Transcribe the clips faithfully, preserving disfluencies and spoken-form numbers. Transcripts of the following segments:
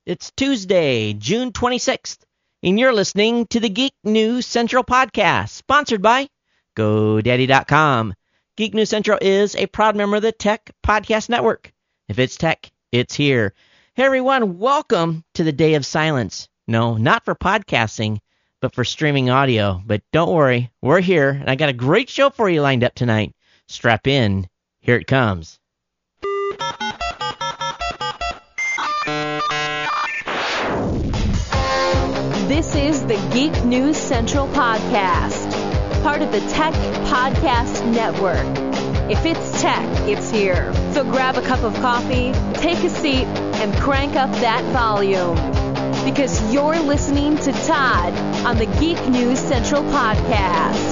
It's Tuesday, June twenty-sixth, and you're listening to the Geek News Central podcast, sponsored by GoDaddy dot com. Geek News Central is a proud member of the Tech Podcast Network. If it's tech, it's here. Hey everyone, welcome to the Day of Silence. No, not for podcasting, but for streaming audio. But don't worry, we're here, and I got a great show for you lined up tonight. Strap in, here it comes. This is the Geek News Central podcast, part of the Tech Podcast Network. If it's tech, it's here. So grab a cup of coffee, take a seat, and crank up that volume. Because you're listening to Todd on the Geek News Central podcast.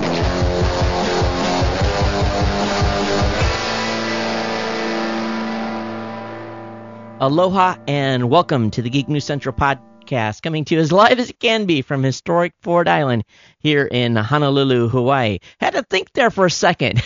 Aloha and welcome to the Geek News Central podcast, coming to you as live as it can be from historic Ford Island here in Honolulu, Hawaii. Had to think there for a second.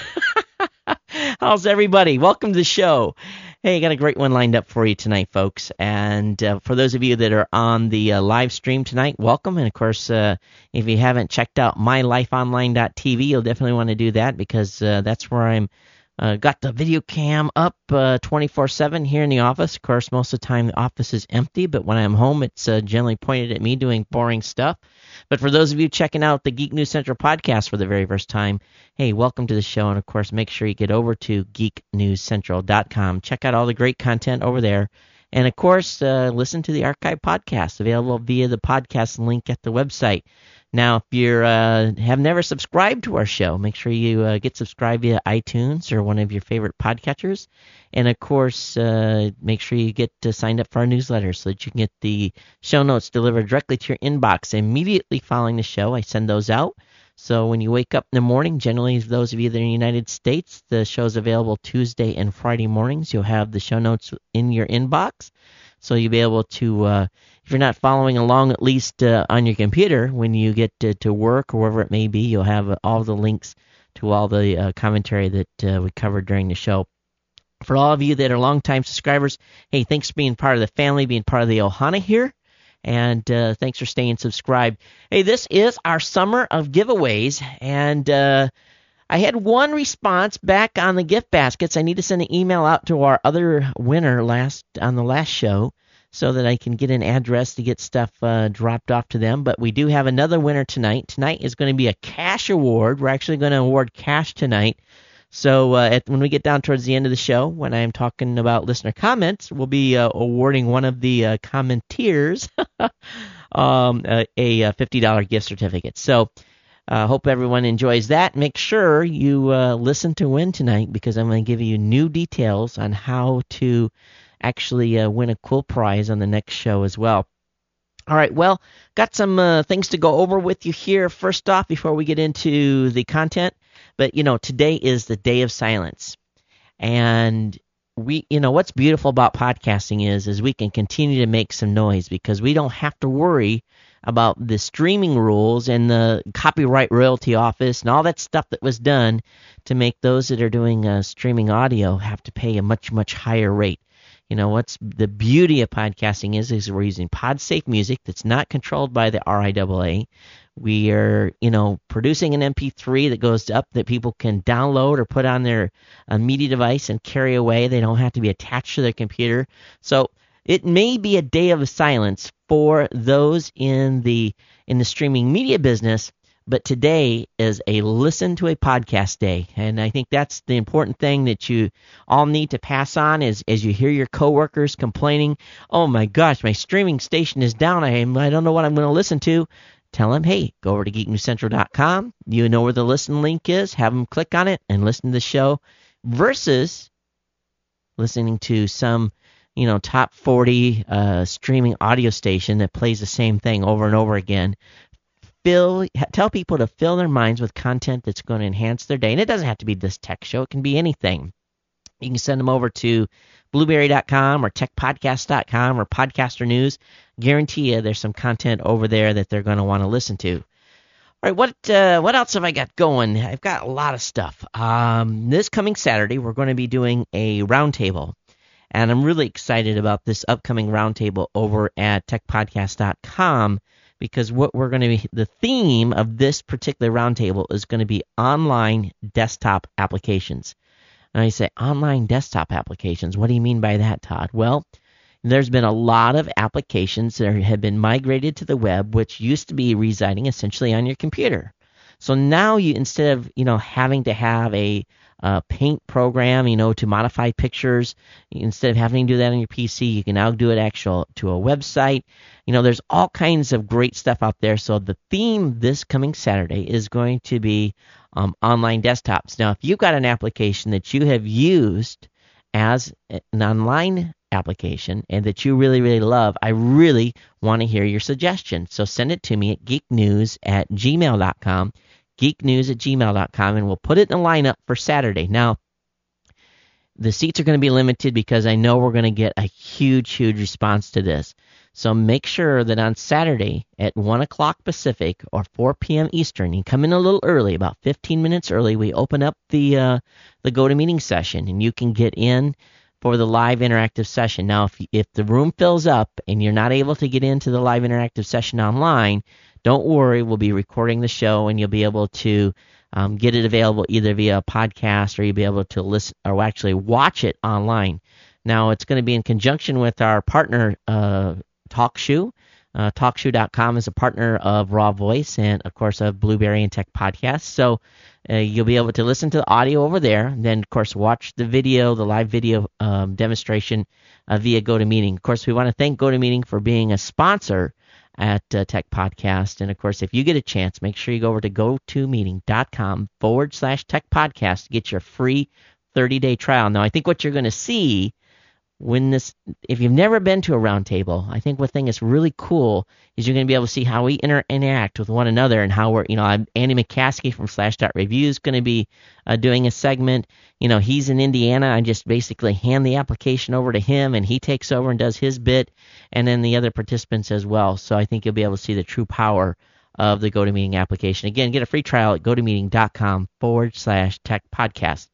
How's everybody? Welcome to the show. Hey, got a great one lined up for you tonight, folks. And uh, for those of you that are on the uh, live stream tonight, welcome. And of course, uh, if you haven't checked out my life online dot t v, you'll definitely want to do that because uh, that's where I'm Uh, got the video cam up uh, twenty-four seven here in the office. Of course, most of the time the office is empty, but when I'm home, it's uh, generally pointed at me doing boring stuff. But for those of you checking out the Geek News Central podcast for the very first time, hey, welcome to the show. And, of course, make sure you get over to geek news central dot com. Check out all the great content over there. And, of course, uh, listen to the archive podcast available via the podcast link at the website. Now, if you uh, have never subscribed to our show, make sure you uh, get subscribed via iTunes or one of your favorite podcatchers. And, of course, uh, make sure you get uh, signed up for our newsletter so that you can get the show notes delivered directly to your inbox immediately following the show. I send those out. So when you wake up in the morning, generally those of you that are in the United States, the show's available Tuesday and Friday mornings. You'll have the show notes in your inbox. So you'll be able to, uh, if you're not following along at least uh, on your computer, when you get to, to work or wherever it may be, you'll have uh, all the links to all the uh, commentary that uh, we covered during the show. For all of you that are longtime subscribers, hey, thanks for being part of the family, being part of the Ohana here, and uh, thanks for staying subscribed. Hey, this is our summer of giveaways, and uh, I had one response back on the gift baskets. I need to send an email out to our other winner last on the last show so that I can get an address to get stuff uh, dropped off to them. But we do have another winner tonight. Tonight is going to be a cash award. We're actually going to award cash tonight. So uh, at, when we get down towards the end of the show, when I'm talking about listener comments, we'll be uh, awarding one of the uh, commenters um, a, a fifty dollars gift certificate. So I uh, hope everyone enjoys that. Make sure you uh, listen to win tonight because I'm going to give you new details on how to actually uh, win a cool prize on the next show as well. All right, well, got some uh, things to go over with you here first off before we get into the content. But, you know, today is the Day of Silence. And we, you know, what's beautiful about podcasting is, is we can continue to make some noise because we don't have to worry about the streaming rules and the copyright royalty office and all that stuff that was done to make those that are doing uh, streaming audio have to pay a much, much higher rate. You know, what's the beauty of podcasting is, is we're using pod-safe music that's not controlled by the R I A A. We are, you know, producing an M P three that goes up that people can download or put on their uh, media device and carry away. They don't have to be attached to their computer. So it may be a day of silence for those in the in the streaming media business, but today is a listen to a podcast day. And I think that's the important thing that you all need to pass on is as you hear your coworkers complaining, oh my gosh, my streaming station is down. I, I don't know what I'm going to listen to. Tell them, hey, go over to geek news central dot com. You know where the listen link is. Have them click on it and listen to the show versus listening to some, you know, top forty uh, streaming audio station that plays the same thing over and over again. Fill, tell people to fill their minds with content that's going to enhance their day. And it doesn't have to be this tech show. It can be anything. You can send them over to blueberry dot com or tech podcast dot com or Podcaster News. Guarantee you there's some content over there that they're going to want to listen to. All right, what uh, what else have I got going? I've got a lot of stuff. Um, this coming Saturday, we're going to be doing a roundtable. And I'm really excited about this upcoming roundtable over at tech podcast dot com, because what we're going to be, the theme of this particular roundtable is going to be online desktop applications. And I say, online desktop applications, what do you mean by that, Todd? Well, there's been a lot of applications that have been migrated to the web, which used to be residing essentially on your computer. So now you, instead of, you know, having to have a uh, paint program, you know, to modify pictures, instead of having to do that on your P C, you can now do it actual to a website. You know, there's all kinds of great stuff out there. So the theme this coming Saturday is going to be um, online desktops. Now, if you've got an application that you have used as an online application and that you really, really love, I really want to hear your suggestion. So send it to me at geeknews at gmail dot com, geeknews at gmail dot com, and we'll put it in the lineup for Saturday. Now, the seats are going to be limited because I know we're going to get a huge, huge response to this. So make sure that on Saturday at one o'clock Pacific or four p.m. Eastern, you come in a little early, about fifteen minutes early. We open up the uh, the GoToMeeting session, and you can get in for the live interactive session. Now, if if the room fills up and you're not able to get into the live interactive session online, don't worry. We'll be recording the show, and you'll be able to um, get it available either via a podcast or you'll be able to listen or actually watch it online. Now, it's going to be in conjunction with our partner, uh, TalkShoe. Uh, TalkShoe dot com is a partner of Raw Voice and, of course, of Blueberry and Tech Podcasts. So uh, you'll be able to listen to the audio over there, and then, of course, watch the video, the live video um, demonstration uh, via GoToMeeting. Of course, we want to thank GoToMeeting for being a sponsor at uh, Tech Podcast. And, of course, if you get a chance, make sure you go over to GoToMeeting.com forward slash Tech Podcast to get your free thirty-day trial. Now, I think what you're going to see when this, if you've never been to a roundtable, I think one thing that's really cool is you're going to be able to see how we inter- interact with one another and how we're, you know, I'm, Andy McCaskey from Slashdot Review is going to be uh, doing a segment. You know, he's in Indiana. I just basically hand the application over to him, and he takes over and does his bit, and then the other participants as well. So I think you'll be able to see the true power of the GoToMeeting application. Again, get a free trial at GoToMeeting.com forward slash Tech Podcast.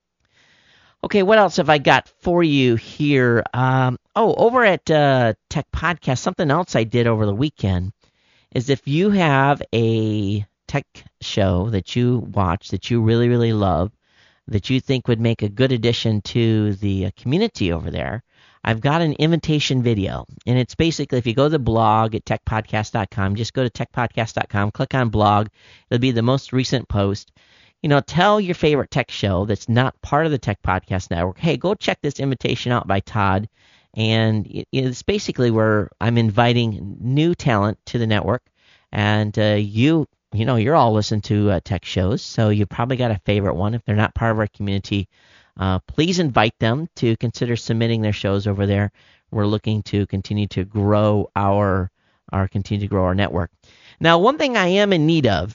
Okay, what else have I got for you here? Um, oh, over at uh, Tech Podcast, something else I did over the weekend is if you have a tech show that you watch that you really, really love, that you think would make a good addition to the uh, community over there, I've got an invitation video. And it's basically, if you go to the blog at tech podcast dot com, just go to tech podcast dot com, click on blog. It'll be the most recent post. You know, tell your favorite tech show that's not part of the Tech Podcast Network, hey, go check this invitation out by Todd. And it's basically where I'm inviting new talent to the network. And uh, you, you know, you're all listening to uh, tech shows, so you probably got a favorite one. If they're not part of our community, uh, please invite them to consider submitting their shows over there. We're looking to continue to grow our, our continue to grow our network. Now, one thing I am in need of,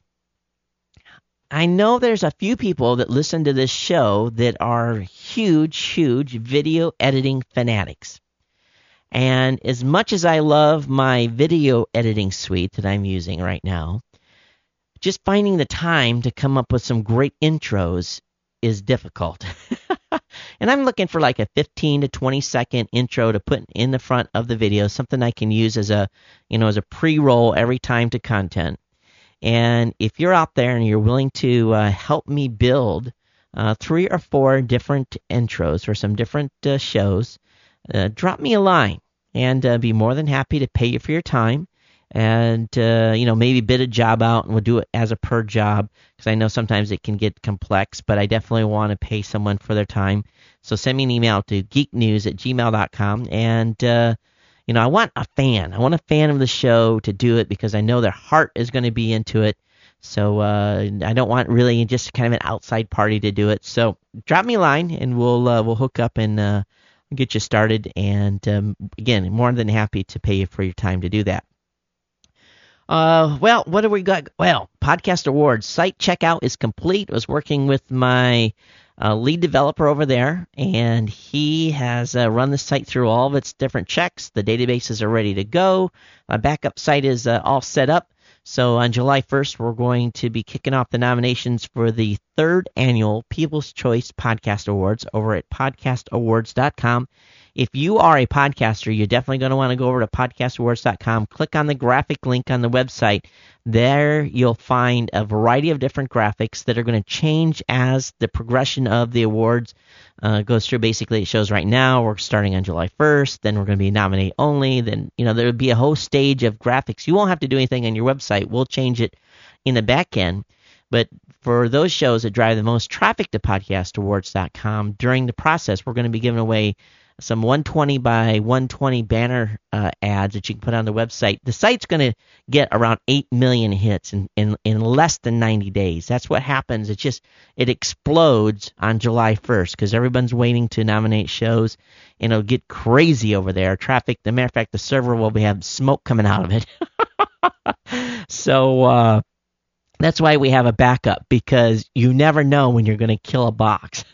I know there's a few people that listen to this show that are huge, huge video editing fanatics. And as much as I love my video editing suite that I'm using right now, just finding the time to come up with some great intros is difficult. And I'm looking for like a fifteen to twenty second intro to put in the front of the video, something I can use as a, you know, as a pre-roll every time to content. And if you're out there and you're willing to uh, help me build uh, three or four different intros for some different uh, shows, uh, drop me a line and uh, be more than happy to pay you for your time and, uh, you know, maybe bid a job out and we'll do it as a per job because I know sometimes it can get complex, but I definitely want to pay someone for their time. So send me an email to geeknews at gmail dot com and, uh, You know, I want a fan. I want a fan of the show to do it because I know their heart is going to be into it. So uh, I don't want really just kind of an outside party to do it. So drop me a line and we'll uh, we'll hook up and uh, get you started. And um, again, more than happy to pay you for your time to do that. Uh, well, what do we got? Well, Podcast Awards site checkout is complete. I was working with my uh, lead developer over there, and he has uh, run the site through all of its different checks. The databases are ready to go. My backup site is uh, all set up. So on July first, we're going to be kicking off the nominations for the third annual People's Choice Podcast Awards over at podcast awards dot com. if you are a podcaster, you're definitely going to want to go over to podcast awards dot com, click on the graphic link on the website. There you'll find a variety of different graphics that are going to change as the progression of the awards uh, goes through. Basically, it shows right now we're starting on July first, then we're going to be nominate only, then you know there will be a whole stage of graphics. You won't have to do anything on your website. We'll change it in the back end. But for those shows that drive the most traffic to podcast awards dot com, during the process, we're going to be giving away some one twenty by one twenty banner uh, ads that you can put on the website. The site's going to get around eight million hits in, in, in less than ninety days. That's what happens. It just it explodes on July first because everyone's waiting to nominate shows, and it'll get crazy over there. Traffic, as a matter of fact, the server will be have smoke coming out of it. so uh, that's why we have a backup, because you never know when you're going to kill a box.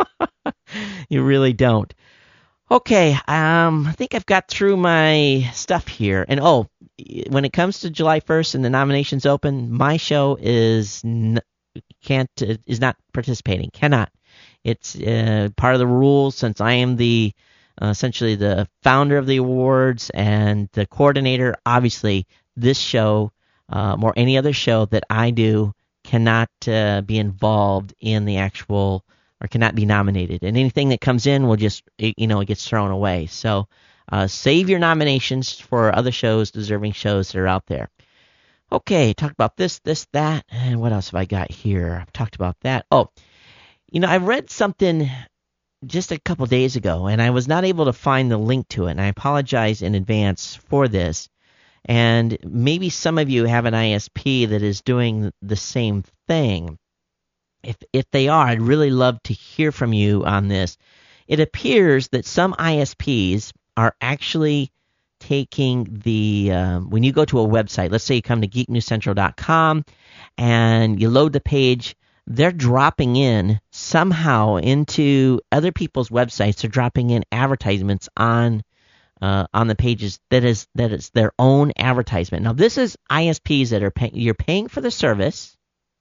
You really don't. Okay, um, I think I've got through my stuff here. And oh, when it comes to July first and the nominations open, my show is n- can't is not participating. Cannot. It's uh, part of the rules, since I am the uh, essentially the founder of the awards and the coordinator. Obviously, this show um, or any other show that I do cannot uh, be involved in the actual. Or cannot be nominated, and anything that comes in will just, you know, it gets thrown away. So uh, save your nominations for other shows, deserving shows that are out there. Okay, talked about this, this, that, and what else have I got here? I've talked about that. Oh, you know, I read something just a couple days ago, and I was not able to find the link to it, and I apologize in advance for this. And maybe some of you have an I S P that is doing the same thing. If if they are, I'd really love to hear from you on this. It appears that some I S Ps are actually taking the, um, when you go to a website, let's say you come to geek news central dot com and you load the page, they're dropping in somehow into other people's websites. They're dropping in advertisements on uh, on the pages that is that is their own advertisement. Now, this is I S Ps that are pay, you're paying for the service.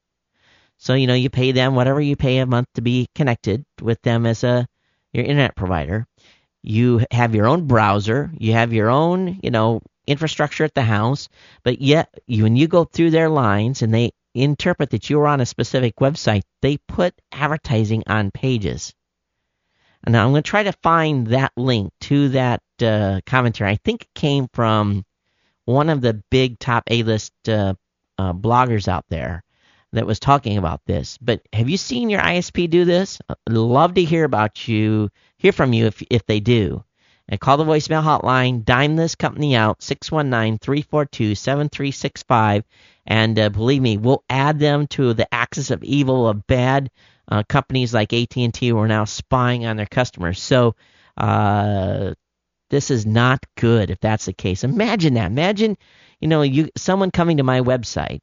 So, you know, you pay them whatever you pay a month to be connected with them as a your internet provider. You have your own browser. You have your own, you know, infrastructure at the house. But yet, you, when you go through their lines and they interpret that you're on a specific website, they put advertising on pages. And now I'm going to try to find that link to that uh, commentary. I think it came from one of the big top A-list uh, uh, bloggers out there that was talking about this. But have you seen your I S P do this? I'd love to hear about you, hear from you if if they do. And call the voicemail hotline, dime this company out, six one nine, three four two, seven three six five. And uh, believe me, we'll add them to the axis of evil of bad uh, companies like A T and T who are now spying on their customers. So uh, this is not good if that's the case. Imagine that. Imagine, you know, you someone coming to my website,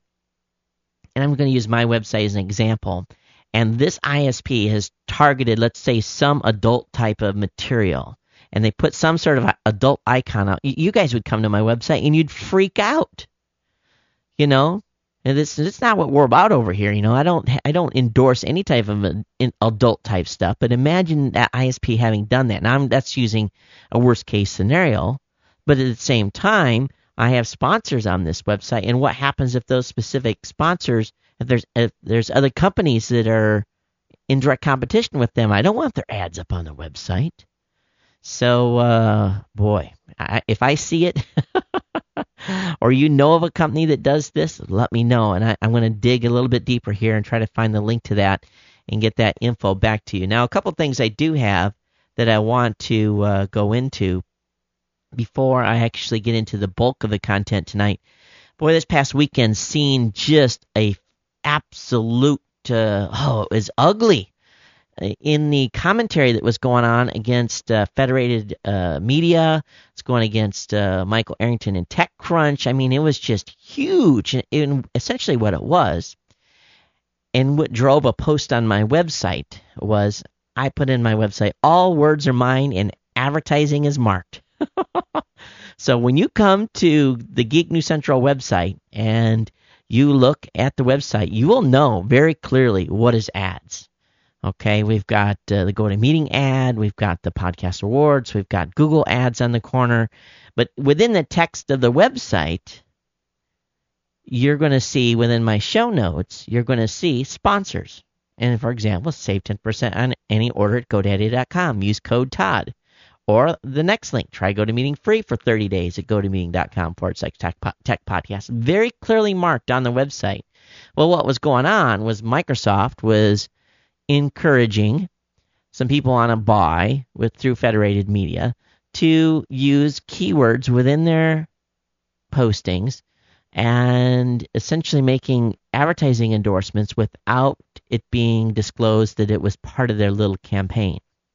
and I'm going to use my website as an example, and this I S P has targeted, let's say, some adult type of material, and they put some sort of adult icon out. You guys would come to my website, and you'd freak out, you know? And this it's not what we're about over here, you know? I don't I don't endorse any type of adult type stuff, but imagine that I S P having done that. Now, I'm, that's using a worst-case scenario, but at the same time, I have sponsors on this website, and what happens if those specific sponsors, if there's if there's other companies that are in direct competition with them, I don't want their ads up on the website. So, uh, boy, I, if I see it, or you know of a company that does this, let me know, and I, I'm going to dig a little bit deeper here and try to find the link to that and get that info back to you. Now, a couple things I do have that I want to uh, go into before I actually get into the bulk of the content tonight. Boy, this past weekend seen just a absolute, uh, oh, it was ugly. In the commentary that was going on against uh, Federated uh, Media, it's going against uh, Michael Arrington and TechCrunch. I mean, it was just huge, in essentially what it was. And what drove a post on my website was I put in my website, all words are mine and advertising is marked. So when you come to the Geek News Central website and you look at the website, you will know very clearly what is ads. Okay, we've got uh, the GoToMeeting ad, we've got the podcast awards, we've got Google ads on the corner. But within the text of the website, you're going to see within my show notes, you're going to see sponsors. And for example, save ten percent on any order at GoDaddy dot com. Use code Todd. Or the next link, try GoToMeeting free for thirty days at GoToMeeting dot com forward slash tech, tech podcast. Very clearly marked on the website. Well, what was going on was Microsoft was encouraging some people on a buy with through Federated Media to use keywords within their postings and essentially making advertising endorsements without it being disclosed that it was part of their little campaign.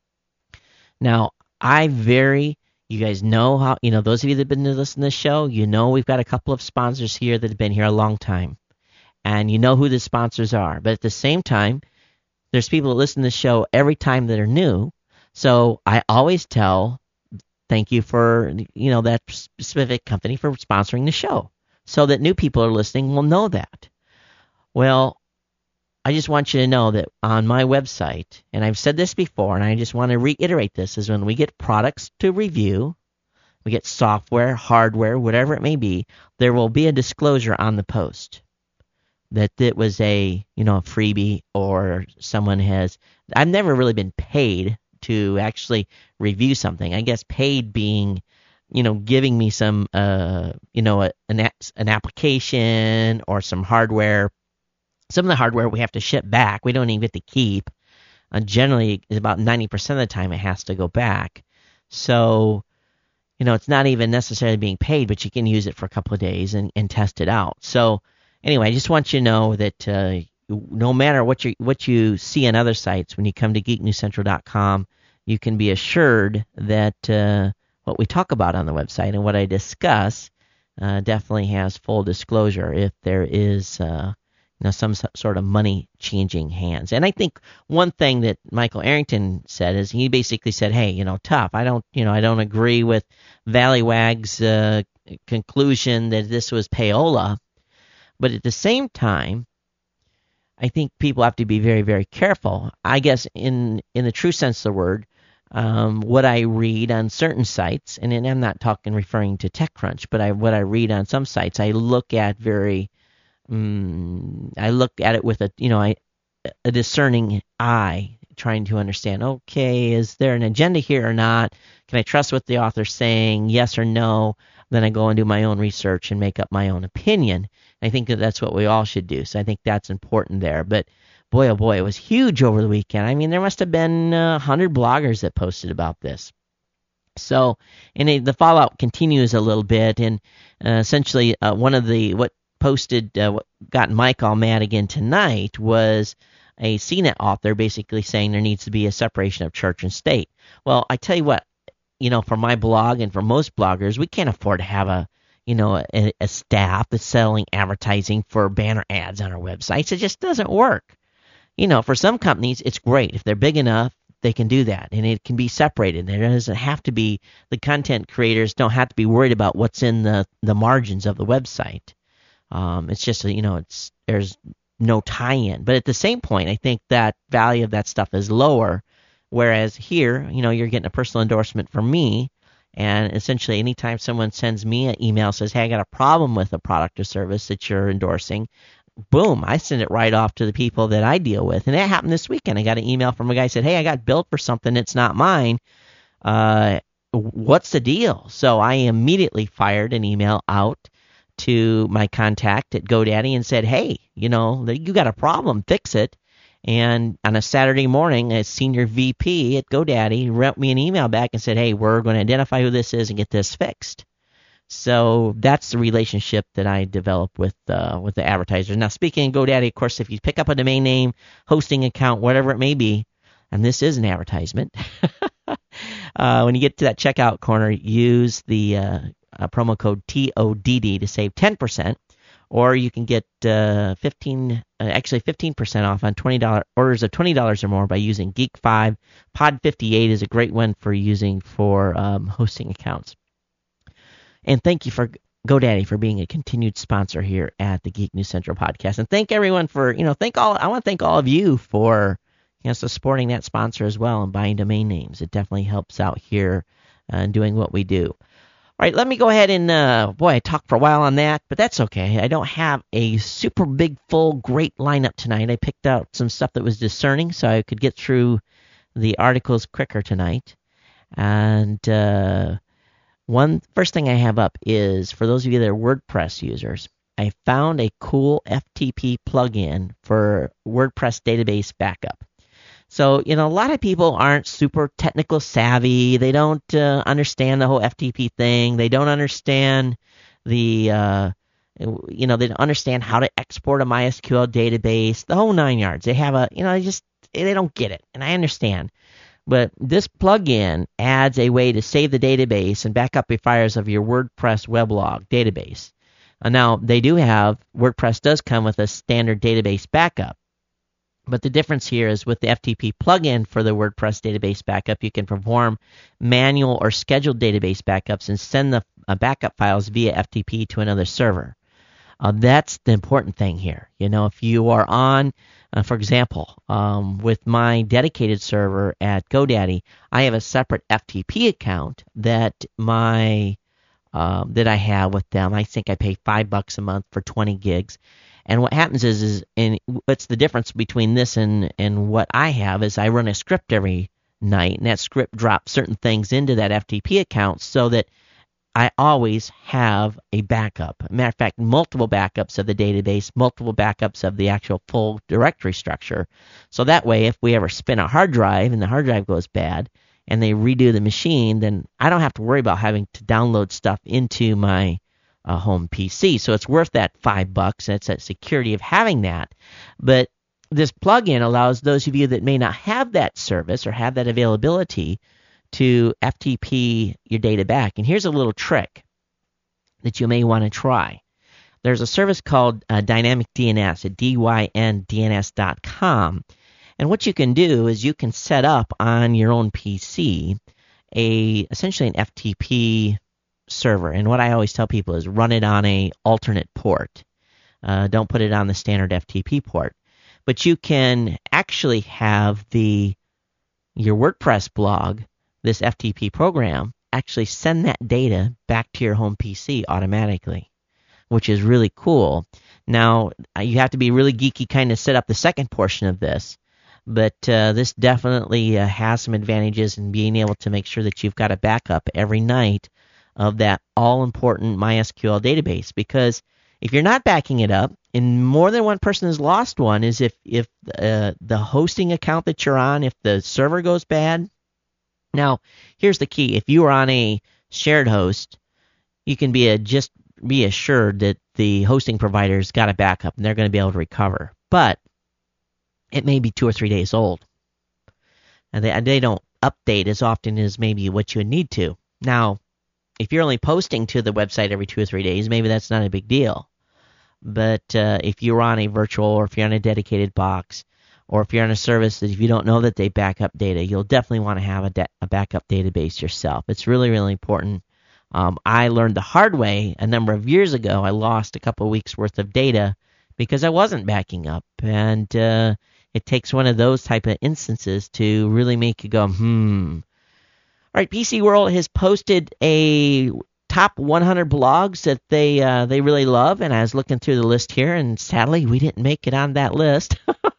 Now, I very, you guys know how, you know, those of you that have been listening to this show, you know we've got a couple of sponsors here that have been here a long time. And you know who the sponsors are. But at the same time, there's people that listen to the show every time that are new. So I always tell, thank you for, you know, that specific company for sponsoring the show, so that new people are listening will know that. Well, I just want you to know that on my website, and I've said this before, and I just want to reiterate this, is when we get products to review, we get software, hardware, whatever it may be, there will be a disclosure on the post that it was a, you know, a freebie or someone has. I've never really been paid to actually review something. I guess paid being, you know, giving me some, uh, you know, a, an an application or some hardware. Some of the hardware we have to ship back. We don't even get to keep. Uh, generally, about ninety percent of the time it has to go back. So, you know, it's not even necessarily being paid, but you can use it for a couple of days and, and test it out. So, anyway, I just want you to know that uh, no matter what you what you see on other sites, when you come to geek news central dot com, you can be assured that uh, what we talk about on the website and what I discuss uh, definitely has full disclosure if there is uh, you know, some sort of money changing hands. And I think one thing that Michael Arrington said is he basically said, "Hey, you know, tough. I don't, you know, I don't agree with Valleywag's uh, conclusion that this was payola." But at the same time, I think people have to be very, very careful. I guess in in the true sense of the word, um, what I read on certain sites, and I'm not talking referring to TechCrunch, but I, what I read on some sites, I look at very, um, I look at it with a, you know, I, a discerning eye, trying to understand, okay, is there an agenda here or not? Can I trust what the author's saying, yes or no? Then I go and do my own research and make up my own opinion. I think that that's what we all should do. So I think that's important there. But boy, oh boy, it was huge over the weekend. I mean, there must have been uh, one hundred bloggers that posted about this. So, and it, the fallout continues a little bit. And uh, essentially, uh, one of the, what posted, uh, what got Mike all mad again tonight was a C net author basically saying there needs to be a separation of church and state. Well, I tell you what, you know, for my blog and for most bloggers, we can't afford to have a, you know, a, a staff that's selling advertising for banner ads on our websites. It just doesn't work. You know, for some companies, it's great. If they're big enough, they can do that, and it can be separated. There doesn't have to be, the content creators don't have to be worried about what's in the, the margins of the website. Um, it's just, you know, it's there's no tie-in. But at the same point, I think that value of that stuff is lower, whereas here, you know, you're getting a personal endorsement from me. And essentially, anytime someone sends me an email, says, hey, I got a problem with a product or service that you're endorsing, boom, I send it right off to the people that I deal with. And that happened this weekend. I got an email from a guy who said, hey, I got billed for something that's not mine. Uh, what's the deal? So I immediately fired an email out to my contact at GoDaddy and said, hey, you know, you got a problem, fix it. And on a Saturday morning, a senior V P at GoDaddy wrote me an email back and said, hey, we're going to identify who this is and get this fixed. So that's the relationship that I develop with uh, with the advertisers. Now, speaking of GoDaddy, of course, if you pick up a domain name, hosting account, whatever it may be, and this is an advertisement, uh, when you get to that checkout corner, use the uh, uh, promo code T O D D to save ten percent. Or you can get uh, fifteen, uh, actually fifteen percent off on twenty dollars orders of twenty dollars or more by using Geek five. Pod fifty-eight is a great one for using for um, hosting accounts. And thank you for GoDaddy for being a continued sponsor here at the Geek News Central podcast. And thank everyone for, you know, thank all. I want to thank all of you for You know, so supporting that sponsor as well and buying domain names, it definitely helps out here uh, doing what we do. All right, let me go ahead and, uh, boy, I talked for a while on that, but that's okay. I don't have a super big, full, great lineup tonight. I picked out some stuff that was discerning so I could get through the articles quicker tonight. And uh, one first thing I have up is, for those of you that are WordPress users, I found a cool F T P plugin for WordPress database backup. So, you know, a lot of people aren't super technical savvy. They don't uh, understand the whole F T P thing. They don't understand the, uh, you know, they don't understand how to export a MySQL database, the whole nine yards. They have a, you know, they just, they don't get it, and I understand. But this plugin adds a way to save the database and back up your files of your WordPress weblog database. Uh, now, they do have, WordPress does come with a standard database backup. But the difference here is with the F T P plugin for the WordPress database backup, you can perform manual or scheduled database backups and send the uh, backup files via F T P to another server. Uh, that's the important thing here. You know, if you are on, uh, for example, um, with my dedicated server at GoDaddy, I have a separate F T P account that my uh, that I have with them. I think I pay five bucks a month for twenty gigs. And what happens is, is and what's the difference between this and, and what I have is I run a script every night, and that script drops certain things into that F T P account so that I always have a backup. Matter of fact, multiple backups of the database, multiple backups of the actual full directory structure. So that way, if we ever spin a hard drive and the hard drive goes bad and they redo the machine, then I don't have to worry about having to download stuff into my a home P C. So it's worth that five bucks. That's that security of having that. But this plugin allows those of you that may not have that service or have that availability to F T P your data back. And here's a little trick that you may want to try. There's a service called uh, Dynamic D N S at D Y N D N S dot com. And what you can do is you can set up on your own P C a essentially an F T P server. And what I always tell people is run it on a alternate port. Uh, don't put it on the standard F T P port. But you can actually have the your WordPress blog, this F T P program, actually send that data back to your home P C automatically, which is really cool. Now, you have to be really geeky kind of set up the second portion of this. But uh, this definitely uh, has some advantages in being able to make sure that you've got a backup every night of that all-important MySQL database. Because if you're not backing it up, and more than one person has lost one, is if, if uh, the hosting account that you're on, if the server goes bad. Now, here's the key. If you are on a shared host, you can be a, just be assured that the hosting provider's got a backup, and they're going to be able to recover. But it may be two or three days old. And they, they don't update as often as maybe what you would need to. Now, if you're only posting to the website every two or three days, maybe that's not a big deal. But uh, if you're on a virtual, or if you're on a dedicated box, or if you're on a service that if you don't know that they back up data, you'll definitely want to have a, de- a backup database yourself. It's really, really important. Um, I learned the hard way a number of years ago. I lost a couple of weeks' worth of data because I wasn't backing up. And uh, it takes one of those type of instances to really make you go, hmm. All right, P C World has posted a top one hundred blogs that they uh, they really love, and I was looking through the list here, and sadly, we didn't make it on that list.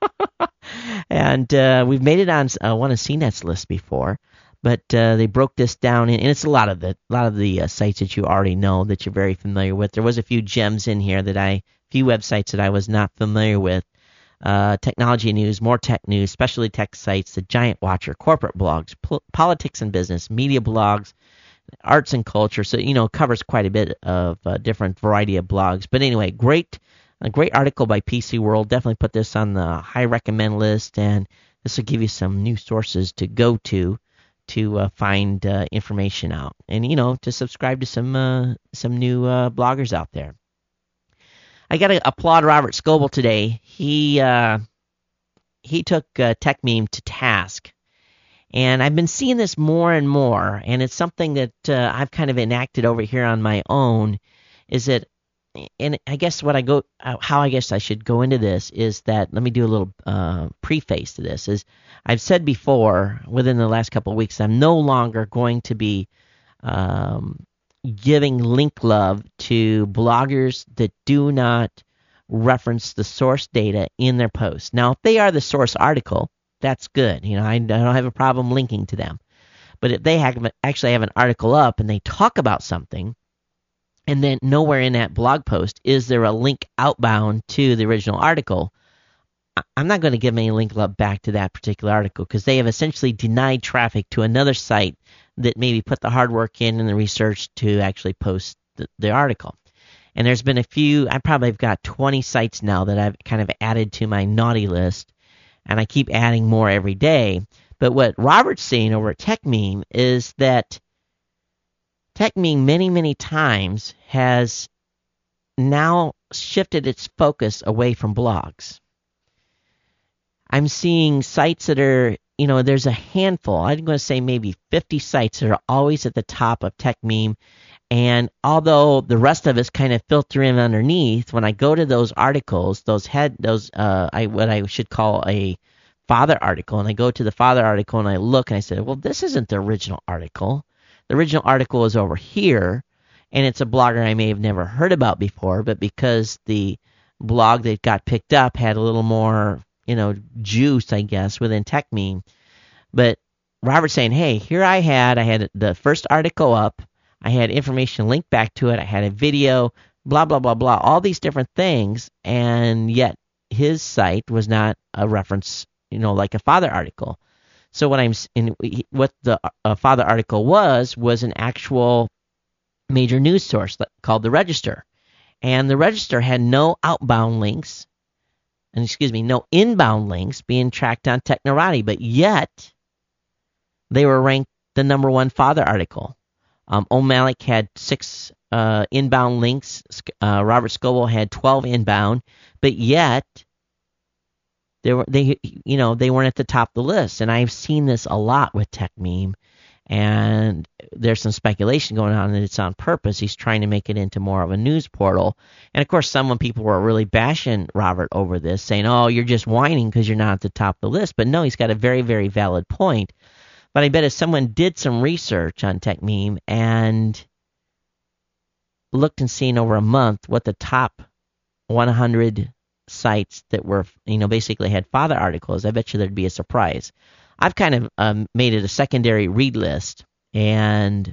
and uh, we've made it on uh, one of C NET's list before, but uh, they broke this down, and it's a lot of the a lot of the uh, sites that you already know that you're very familiar with. There was a few gems in here that I, few websites that I was not familiar with. Uh, technology news, more tech news, specialty tech sites, the Giant Watcher, corporate blogs, po- politics and business, media blogs, arts and culture. So, you know, covers quite a bit of uh, different variety of blogs. But anyway, great, a great article by P C World. Definitely put this on the high recommend list, and this will give you some new sources to go to to uh, find uh, information out, and you know, to subscribe to some uh, some new uh, bloggers out there. I got to applaud Robert Scoble today. He uh, he took uh, TechMeme to task, and I've been seeing this more and more, and it's something that uh, I've kind of enacted over here on my own, is that and I guess what I go, how I guess I should go into this is that, let me do a little uh, preface to this, is I've said before, within the last couple of weeks, I'm no longer going to be um, giving link love to bloggers that do not reference the source data in their posts. Now, if they are the source article, that's good. You know, I, I don't have a problem linking to them. But if they have, actually have an article up and they talk about something, and then nowhere in that blog post is there a link outbound to the original article, I'm not going to give any link love back to that particular article, because they have essentially denied traffic to another site that maybe put the hard work in and the research to actually post the, the article. And there's been a few, I probably have got twenty sites now that I've kind of added to my naughty list, and I keep adding more every day. But what Robert's seeing over at TechMeme is that TechMeme many, many times has now shifted its focus away from blogs. I'm seeing sites that are, you know, there's a handful, I'm going to say maybe fifty sites that are always at the top of TechMeme. And although the rest of us kind of filter in underneath, when I go to those articles, those head, those uh, I what I should call a father article, and I go to the father article and I look and I say, well, this isn't the original article. The original article is over here, and it's a blogger I may have never heard about before, but because the blog that got picked up had a little more, you know, juice, I guess, within TechMeme. But Robert's saying, hey, here I had, I had the first article up, I had information linked back to it, I had a video, blah, blah, blah, blah, all these different things, and yet his site was not a reference, you know, like a father article. So what I'm in, what the uh, father article was was an actual major news source called the Register, and the Register had no outbound links, and excuse me, no inbound links being tracked on Technorati, but yet they were ranked the number one father article. Um, O'Malley had six uh, inbound links. Uh, Robert Scoble had twelve inbound, but yet they were they you know they weren't at the top of the list. And I've seen this a lot with TechMeme, and there's some speculation going on that it's on purpose. He's trying to make it into more of a news portal. And of course, some people were really bashing Robert over this, saying, "Oh, you're just whining because you're not at the top of the list." But no, he's got a very, very valid point. But I bet if someone did some research on TechMeme and looked and seen over a month what the top one hundred sites that were, you know, basically had father articles, I bet you there'd be a surprise. I've kind of um, made it a secondary read list, and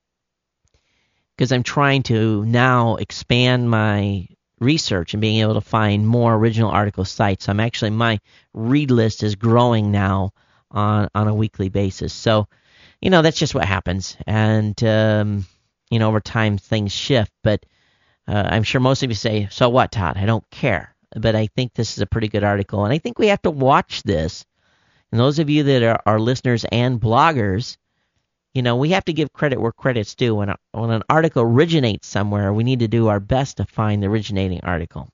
because I'm trying to now expand my research and being able to find more original article sites, I'm actually, my read list is growing now on on a weekly basis. So, you know, that's just what happens. And, um, you know, over time things shift. But uh, I'm sure most of you say, so what, Todd? I don't care. But I think this is a pretty good article. And I think we have to watch this. And those of you that are, are listeners and bloggers, you know, we have to give credit where credit's due. When, a, when an article originates somewhere, we need to do our best to find the originating article.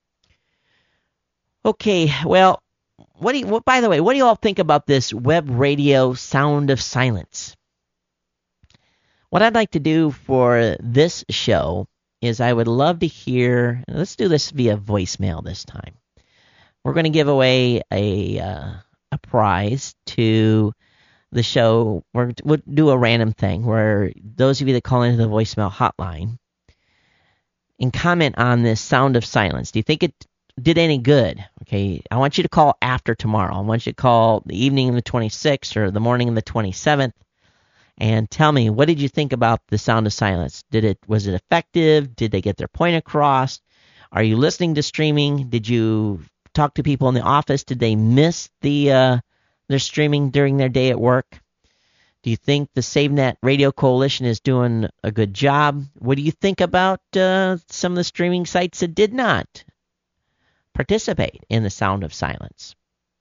Okay, well, What do you, what, by the way, what do you all think about this web radio Sound of Silence? What I'd like to do for this show is I would love to hear, let's do this via voicemail this time. We're going to give away a uh, a prize to the show. We're, we'll do a random thing where those of you that call into the voicemail hotline and comment on this Sound of Silence. Do you think it did any good? Okay, I want you to call after tomorrow. I want you to call the evening of the twenty-sixth or the morning of the twenty-seventh and tell me, what did you think about the Sound of Silence? Did it was it effective? Did they get their point across? Are you listening to streaming? Did you talk to people in the office? Did they miss the uh, their streaming during their day at work? Do you think the SaveNet Radio Coalition is doing a good job? What do you think about uh, some of the streaming sites that did not participate in the Sound of Silence?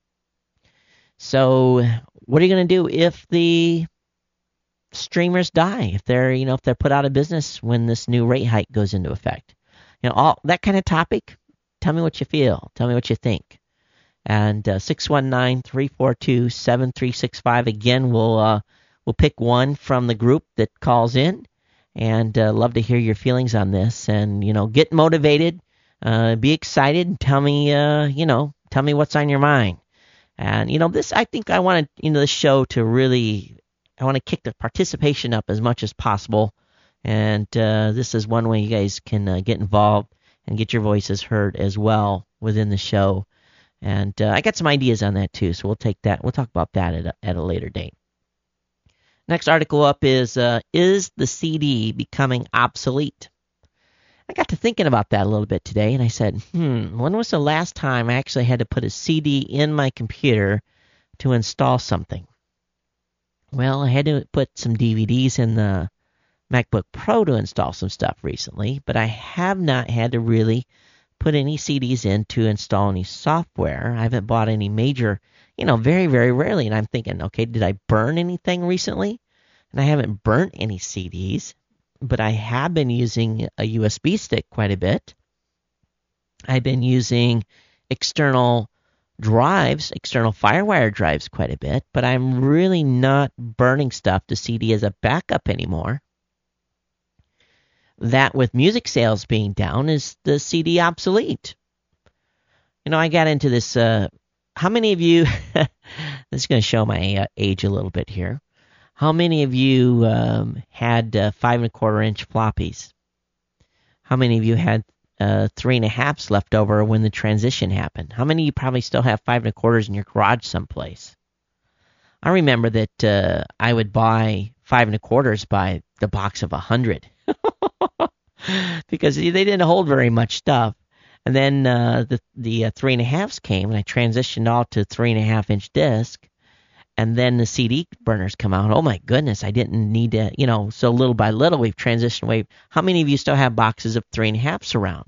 So, what are you going to do if the streamers die? If they're, you know, if they're put out of business when this new rate hike goes into effect? You know, all that kind of topic. Tell me what you feel. Tell me what you think. And uh, six one nine, three four two, seven three six five. Again, we'll uh, we'll pick one from the group that calls in, and uh, love to hear your feelings on this. And, you know, get motivated, uh, be excited, tell me, uh, you know, tell me what's on your mind. And, you know, this, I think I want to, you know, the show to really, I want to kick the participation up as much as possible. And uh, this is one way you guys can uh, get involved and get your voices heard as well within the show. And uh, I got some ideas on that too, so we'll take that. We'll talk about that at a, at a later date. Next article up is, uh, is the C D becoming obsolete? I got to thinking about that a little bit today, and I said, hmm, when was the last time I actually had to put a C D in my computer to install something? Well, I had to put some D V Ds in the MacBook Pro to install some stuff recently, but I have not had to really put any C Ds in to install any software. I haven't bought any major, you know, very, very rarely. And I'm thinking, okay, did I burn anything recently? And I haven't burnt any C Ds, but I have been using a U S B stick quite a bit. I've been using external drives, external FireWire drives quite a bit, but I'm really not burning stuff to C D as a backup anymore. That with music sales being down, is the C D obsolete? You know, I got into this. Uh, how many of you, this is going to show my uh, age a little bit here. How many of you um, had uh, five and a quarter inch floppies? How many of you had uh, three and a halves left over when the transition happened? How many of you probably still have five and a quarters in your garage someplace? I remember that uh, I would buy five and a quarters by the box of a hundred. Because they didn't hold very much stuff. And then uh, the the uh, three and a halves came, and I transitioned all to three and a half inch disc. And then the C D burners come out. Oh my goodness, I didn't need to, you know. So little by little, we've transitioned away. How many of you still have boxes of three and a halves around?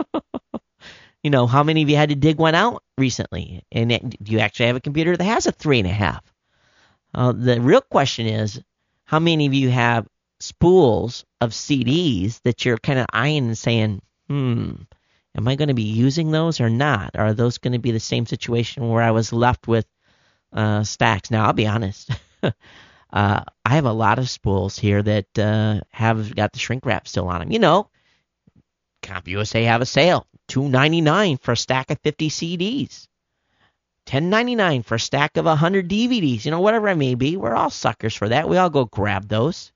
You know, how many of you had to dig one out recently? And it, do you actually have a computer that has a three and a half? Uh, the real question is, how many of you have spools of C Ds that you're kind of eyeing and saying, hmm, am I going to be using those or not? Are those going to be the same situation where I was left with uh, stacks? Now, I'll be honest. uh, I have a lot of spools here that uh, have got the shrink wrap still on them. You know, CompUSA have a sale, two ninety-nine for a stack of fifty C Ds. ten ninety-nine for a stack of one hundred D V Ds, you know, whatever it may be. We're all suckers for that. We all go grab those.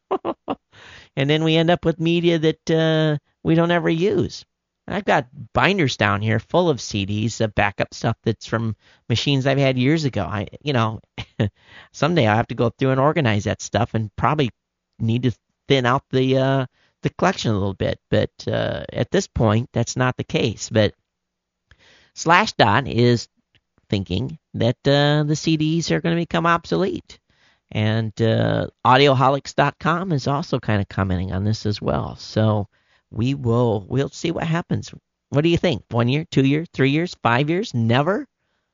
And then we end up with media that uh, we don't ever use. And I've got binders down here full of C Ds, of backup stuff that's from machines I've had years ago. I, you know, someday I'll have to go through and organize that stuff and probably need to thin out the uh, the collection a little bit. But uh, at this point, that's not the case. But Slashdot is thinking that uh, the C Ds are going to become obsolete. And uh, audioholics dot com is also kind of commenting on this as well. So we will we'll see what happens. What do you think? One year, two years, three years, five years, never?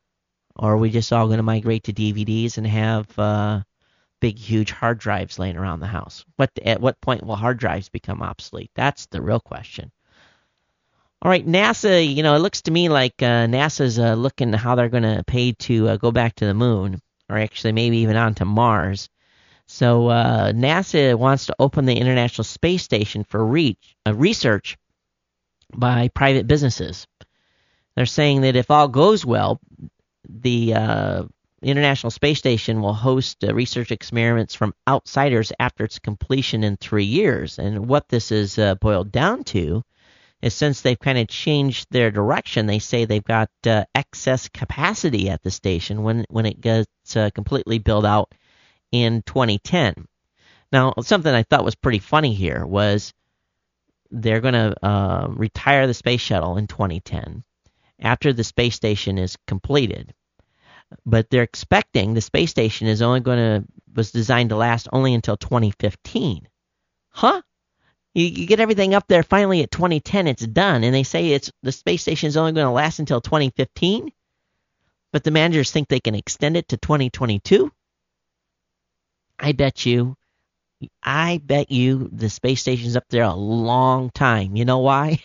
Or are we just all going to migrate to D V Ds and have uh, big, huge hard drives laying around the house? What At what point will hard drives become obsolete? That's the real question. All right, NASA, you know, it looks to me like uh, NASA's uh, looking at how they're going to pay to uh, go back to the moon, or actually maybe even on to Mars. So uh, NASA wants to open the International Space Station for reach, uh, research by private businesses. They're saying that if all goes well, the uh, International Space Station will host uh, research experiments from outsiders after its completion in three years. And what this is uh, boiled down to is, since they've kind of changed their direction, they say they've got uh, excess capacity at the station when, when it gets uh, completely built out in twenty ten. Now, something I thought was pretty funny here was they're going to uh, retire the space shuttle in twenty ten after the space station is completed. But they're expecting the space station is only going to was designed to last only until twenty fifteen. Huh? You, you get everything up there finally at twenty ten, it's done, and they say it's the space station is only going to last until twenty fifteen, but the managers think they can extend it to twenty twenty-two. I bet you, I bet you the space station's up there a long time. You know why?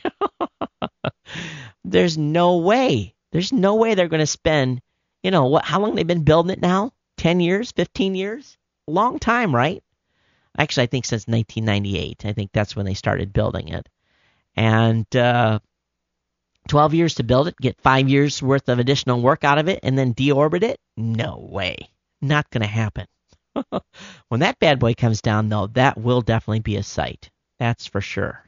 There's no way. There's no way they're going to spend, you know, what? How long they've been building it now? ten years? fifteen years? Long time, right? Actually, I think since nineteen ninety-eight. I think that's when they started building it. And uh, twelve years to build it, get five years worth of additional work out of it, and then deorbit it? No way. Not going to happen. When that bad boy comes down, though, that will definitely be a sight. That's for sure.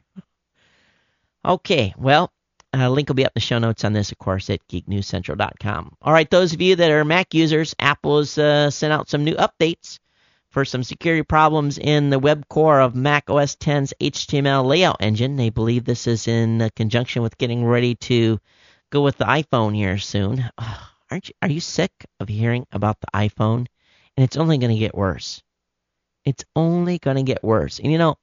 Okay, well, a link will be up in the show notes on this, of course, at geek news central dot com. All right, those of you that are Mac users, Apple has uh, sent out some new updates for some security problems in the web core of Mac O S X's H T M L layout engine. They believe this is in conjunction with getting ready to go with the iPhone here soon. Oh, aren't you? Are you sick of hearing about the iPhone? And it's only going to get worse. It's only going to get worse. And you know,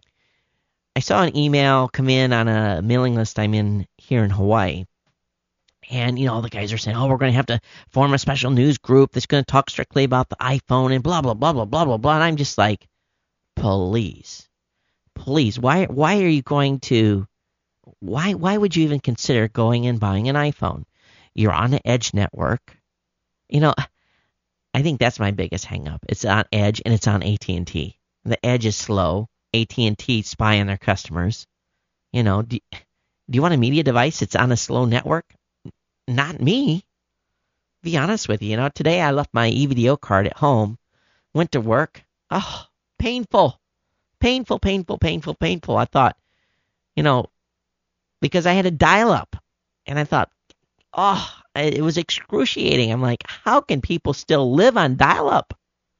I saw an email come in on a mailing list I'm in here in Hawaii. And, you know, the guys are saying, oh, we're going to have to form a special news group that's going to talk strictly about the iPhone and blah, blah, blah, blah, blah, blah, blah. And I'm just like, please, please, why why are you going to, why why would you even consider going and buying an iPhone? You're on the Edge network. You know, I think that's my biggest hang up. It's on Edge and it's on A T and T. The Edge is slow. A T and T spy on their customers. You know, do, do you want a media device that's on a slow network? Not me. Be honest with you. You know, today I left my E V D O card at home, went to work. Oh, painful. Painful, painful, painful, painful. I thought, you know, because I had a dial-up. And I thought, oh, it was excruciating. I'm like, how can people still live on dial-up?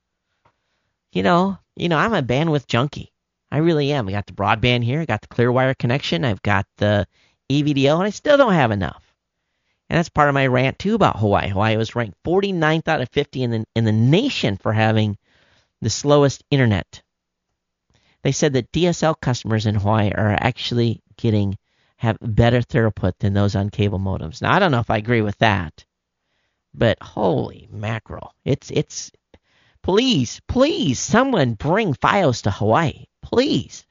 You know, you know, I'm a bandwidth junkie. I really am. I got the broadband here. I got the Clearwire connection. I've got the E V D O, and I still don't have enough. And that's part of my rant, too, about Hawaii. Hawaii was ranked forty-ninth out of fifty in the, in the nation for having the slowest internet. They said that D S L customers in Hawaii are actually getting, have better throughput than those on cable modems. Now, I don't know if I agree with that, but holy mackerel. It's, it's, please, please, someone bring Fios to Hawaii. Please.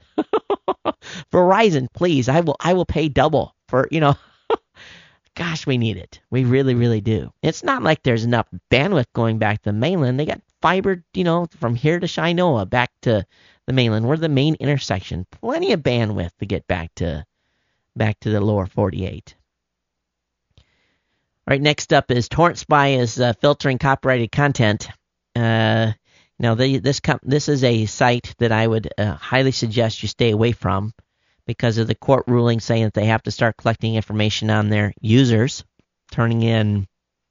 Verizon, please. I will, I will pay double for, you know. Gosh, we need it. We really, really do. It's not like there's enough bandwidth going back to the mainland. They got fiber, you know, from here to Shinoa back to the mainland. We're the main intersection. Plenty of bandwidth to get back to back to the lower forty-eight. All right, next up is Torrent Spy is uh, filtering copyrighted content. Uh, now, they, this com- this is a site that I would uh, highly suggest you stay away from, because of the court ruling saying that they have to start collecting information on their users, turning in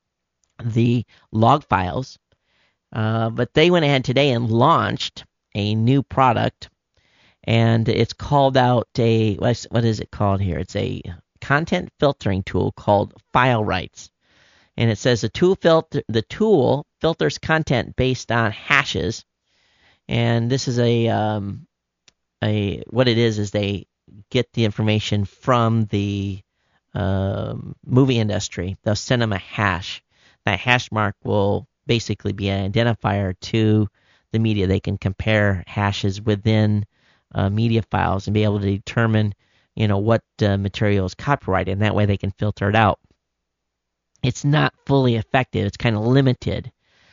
the log files. Uh, but they went ahead today and launched a new product, and it's called out a, what is it called here? It's a content filtering tool called File Rights. And it says the tool filter, the tool filters content based on hashes. And this is a, um, a what it is is they get the information from the um, movie industry. They'll send them a hash. That hash mark will basically be an identifier to the media. They can compare hashes within uh, media files and be able to determine, you know, what uh, material is copyrighted, and that way they can filter it out. It's not fully effective. It's kind of limited.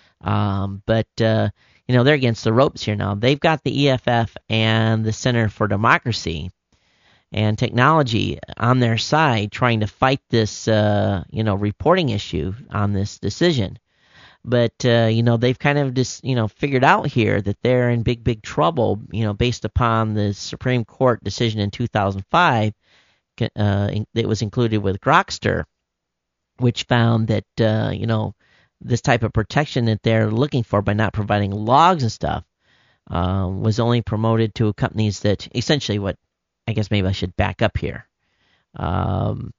Um, but, uh, you know, they're against the ropes here now. They've got the E F F and the Center for Democracy and Technology on their side trying to fight this, uh, you know, reporting issue on this decision. But, uh, you know, they've kind of just, you know, figured out here that they're in big, big trouble, you know, based upon the Supreme Court decision in two thousand five uh, that was included with Grokster, which found that, uh, you know, this type of protection that they're looking for by not providing logs and stuff uh, was only promoted to companies that essentially what, I guess maybe I should back up here. Um,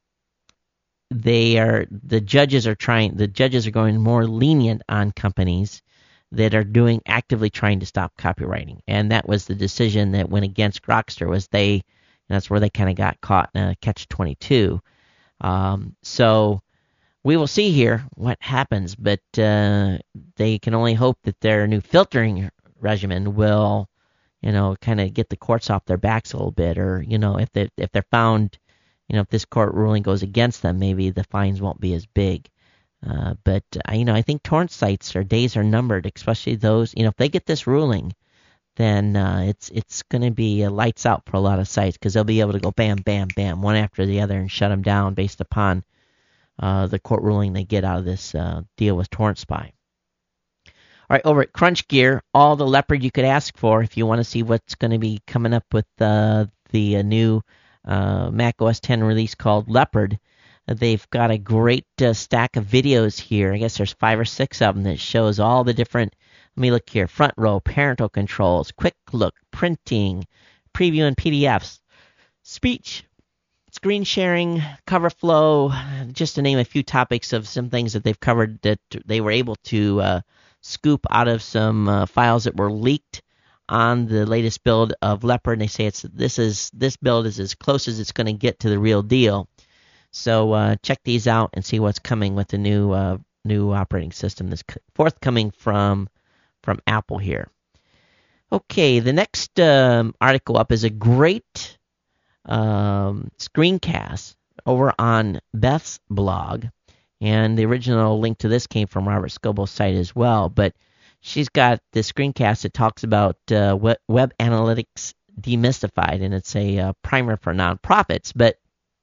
they are the judges are trying. The judges are going more lenient on companies that are doing actively trying to stop copywriting, and that was the decision that went against Grokster. Was they? And that's where they kind of got caught in a catch twenty-two. Um, so we will see here what happens, but uh, they can only hope that their new filtering regimen will, you know, kind of get the courts off their backs a little bit, or, you know, if they if they're found, you know, if this court ruling goes against them, maybe the fines won't be as big. Uh, but uh, you know, I think torrent sites, their days are numbered, especially those, you know, if they get this ruling, then uh, it's it's going to be uh, lights out for a lot of sites because they'll be able to go bam, bam, bam, one after the other and shut them down based upon uh, the court ruling they get out of this uh, deal with TorrentSpy. All right, over at Crunch Gear, all the Leopard you could ask for if you want to see what's going to be coming up with uh, the uh, new uh, Mac O S X release called Leopard. They've got a great uh, stack of videos here. I guess there's five or six of them that shows all the different. Let me look here. Front row, parental controls, quick look, printing, previewing P D Fs, speech, screen sharing, cover flow, just to name a few topics of some things that they've covered that they were able to uh, scoop out of some uh, files that were leaked on the latest build of Leopard. And they say it's this is this build is as close as it's going to get to the real deal. So uh, check these out and see what's coming with the new uh, new operating system that's forthcoming from. from Apple here. Okay, the next um, article up is a great um, screencast over on Beth's blog, and the original link to this came from Robert Scoble's site as well, but she's got this screencast that talks about uh, web analytics demystified, and it's a uh, primer for nonprofits, but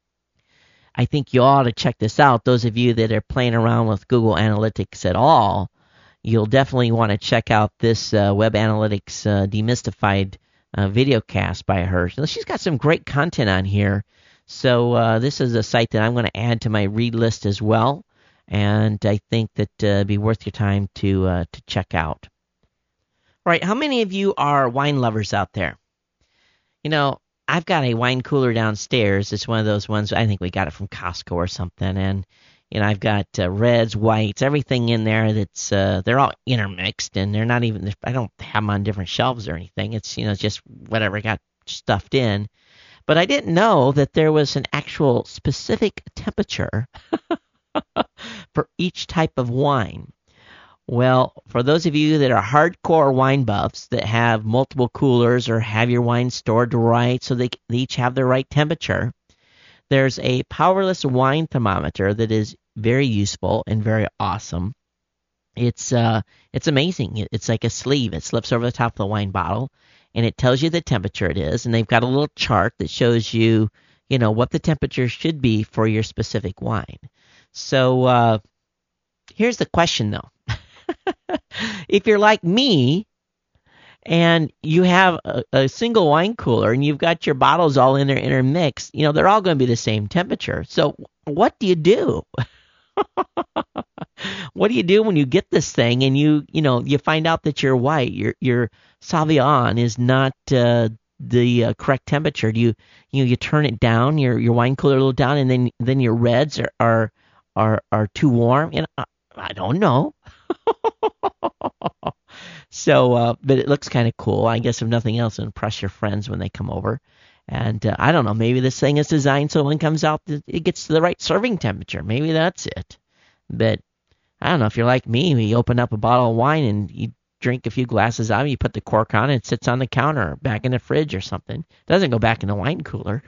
I think you ought to check this out. Those of you that are playing around with Google Analytics at all, you'll definitely want to check out this uh, Web Analytics uh, Demystified uh, videocast by her. So she's got some great content on here. So uh, this is a site that I'm going to add to my read list as well, and I think that uh, it'd be worth your time to uh, to check out. All right, how many of you are wine lovers out there? You know, I've got a wine cooler downstairs. It's one of those ones, I think we got it from Costco or something, and And I've got uh, reds, whites, everything in there that's, uh, they're all intermixed, and they're not even, I don't have them on different shelves or anything. It's, you know, just whatever got stuffed in. But I didn't know that there was an actual specific temperature for each type of wine. Well, for those of you that are hardcore wine buffs that have multiple coolers or have your wine stored right so they, they each have the right temperature, there's a powerless wine thermometer that is very useful and very awesome. It's uh, it's amazing. It's like a sleeve. It slips over the top of the wine bottle, and it tells you the temperature it is. And they've got a little chart that shows you, you know, what the temperature should be for your specific wine. So uh, here's the question, though. If you're like me, and you have a, a single wine cooler, and you've got your bottles all in there intermixed, you know, they're all going to be the same temperature. So what do you do? What do you do when you get this thing and you, you know, you find out that your white, your your Sauvignon is not uh, the uh, correct temperature? Do you, you know, you turn it down, your your wine cooler a little down, and then then your reds are are are, are too warm? You know, I, I don't know. So, uh, but it looks kind of cool. I guess if nothing else, it'll impress your friends when they come over. And uh, I don't know, maybe this thing is designed so when it comes out, it gets to the right serving temperature. Maybe that's it. But I don't know, if you're like me, you open up a bottle of wine and you drink a few glasses out, you put the cork on, it sits on the counter, back in the fridge or something. It doesn't go back in the wine cooler.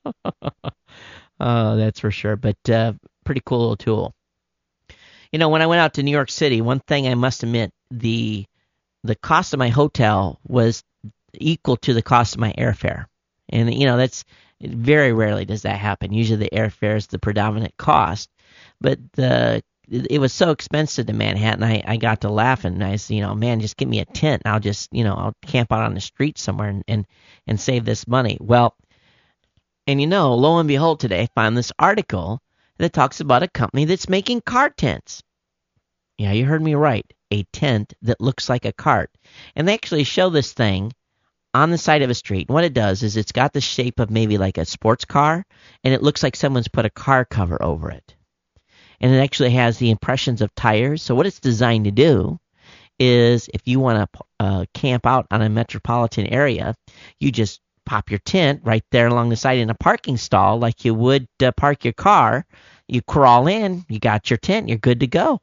uh, that's for sure. But uh, pretty cool little tool. You know, when I went out to New York City, one thing I must admit, the the cost of my hotel was equal to the cost of my airfare. And, you know, that's very rarely does that happen. Usually the airfare is the predominant cost. But the it was so expensive to Manhattan, I, I got to laughing. I said, you know, man, just give me a tent. And I'll just, you know, I'll camp out on the street somewhere and, and, and save this money. Well, and, you know, lo and behold, today I found this article that talks about a company that's making car tents. Yeah, you heard me right. A tent that looks like a cart. And they actually show this thing on the side of a street. And what it does is it's got the shape of maybe like a sports car, and it looks like someone's put a car cover over it. And it actually has the impressions of tires. So what it's designed to do is if you want to uh, camp out on a metropolitan area, you just pop your tent right there along the side in a parking stall like you would uh, park your car. You crawl in, you got your tent, you're good to go.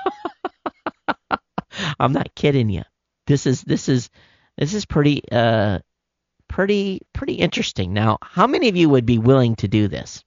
I'm not kidding you. This is this is this is pretty uh pretty pretty interesting. Now, how many of you would be willing to do this?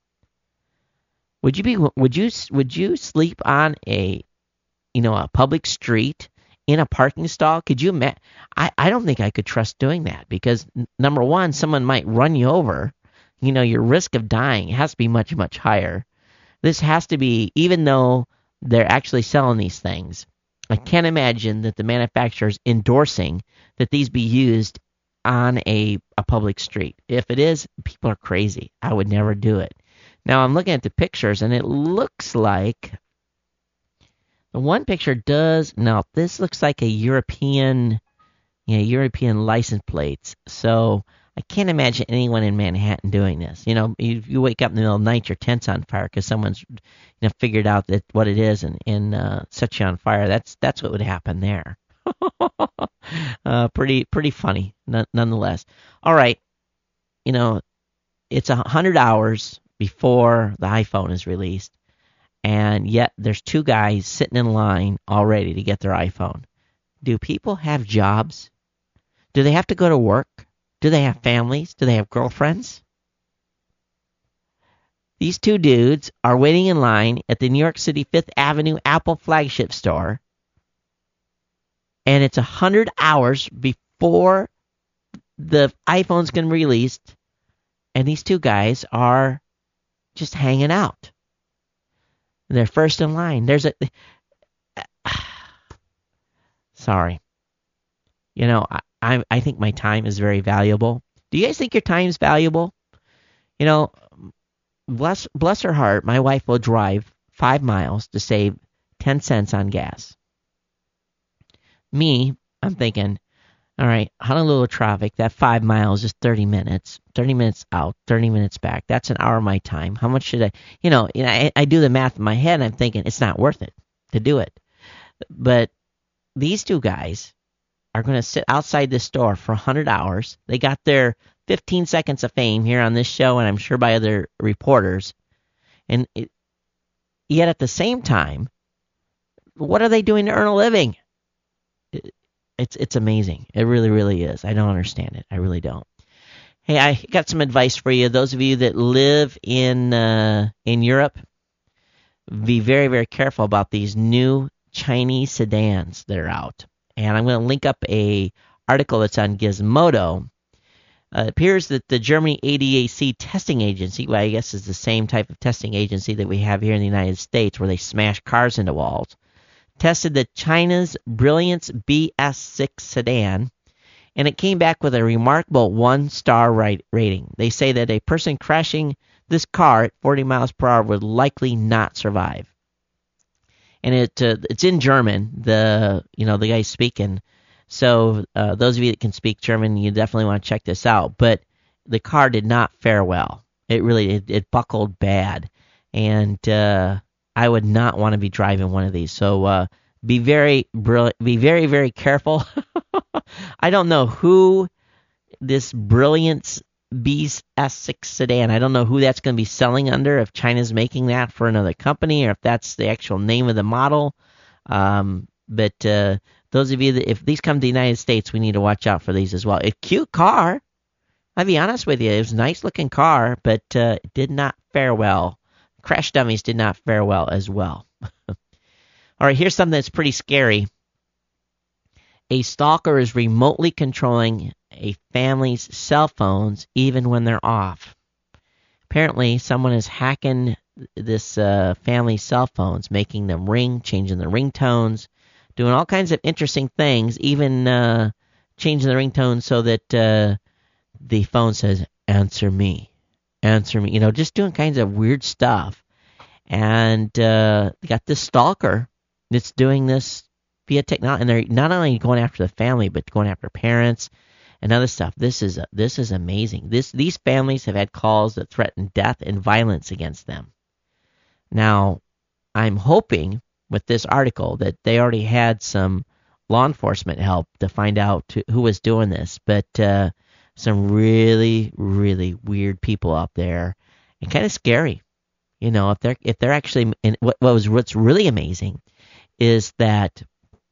Would you be would you would you sleep on a you know a public street in a parking stall. Could you imagine? I, I don't think I could trust doing that because, n- number one, someone might run you over. You know, your risk of dying has to be much, much higher. This has to be, even though they're actually selling these things, I can't imagine that the manufacturer's endorsing that these be used on a, a public street. If it is, people are crazy. I would never do it. Now, I'm looking at the pictures, and it looks like the one picture does, no, this looks like a European, you know, European license plates. So I can't imagine anyone in Manhattan doing this. You know, you, you wake up in the middle of the night, your tent's on fire because someone's, you know, figured out that what it is and, and uh, set you on fire. That's that's what would happen there. uh, pretty pretty funny, n- nonetheless. All right, you know, it's a hundred hours before the iPhone is released, and yet there's two guys sitting in line already to get their iPhone. Do people have jobs? Do they have to go to work? Do they have families? Do they have girlfriends? These two dudes are waiting in line at the New York City Fifth Avenue Apple flagship store, and it's one hundred hours before the iPhone's going to be released, and these two guys are just hanging out. They're first in line. There's a... Sorry. You know, I, I I think my time is very valuable. Do you guys think your time is valuable? You know, bless bless her heart, my wife will drive five miles to save ten cents on gas. Me, I'm thinking, all right, Honolulu traffic, that five miles is thirty minutes. thirty minutes out, thirty minutes back. That's an hour of my time. How much should I, you know, you know I, I do the math in my head, and I'm thinking it's not worth it to do it. But these two guys are going to sit outside this store for one hundred hours. They got their fifteen seconds of fame here on this show, and I'm sure by other reporters. And it, yet at the same time, what are they doing to earn a living? It, it's it's amazing. It really, really is. I don't understand it. I really don't. Hey, I got some advice for you. Those of you that live in uh, in Europe, be very, very careful about these new Chinese sedans that are out. And I'm going to link up a article that's on Gizmodo. Uh, it appears that the Germany A D A C testing agency, well, I guess is the same type of testing agency that we have here in the United States, where they smash cars into walls, tested the China's Brilliance B S six sedan, and it came back with a remarkable one-star rating. They say that a person crashing this car at forty miles per hour would likely not survive. And it uh, it's in German. The you know the guy's speaking, so uh, those of you that can speak German, you definitely want to check this out. But the car did not fare well. It really it, it buckled bad, and uh, I would not want to be driving one of these. So uh, be very be very very careful. I don't know who this Brilliance B S six sedan, I don't know who that's going to be selling under, if China's making that for another company or if that's the actual name of the model. Um, but uh, those of you that, if these come to the United States, we need to watch out for these as well. A cute car. I'll be honest with you. It was a nice looking car, but uh, it did not fare well. Crash dummies did not fare well as well. All right, here's something that's pretty scary. A stalker is remotely controlling a family's cell phones even when they're off. Apparently, someone is hacking this uh, family's cell phones, making them ring, changing the ringtones, doing all kinds of interesting things, even uh, changing the ringtone so that uh, the phone says, answer me, answer me. You know, just doing kinds of weird stuff. And uh, they got this stalker that's doing this via technology, and they're not only going after the family, but going after parents and other stuff. This is this is amazing. This these families have had calls that threaten death and violence against them. Now, I'm hoping with this article that they already had some law enforcement help to find out who was doing this, but uh, some really, really weird people out there, and kind of scary. You know, if they're if they're actually, and what, what was what's really amazing is that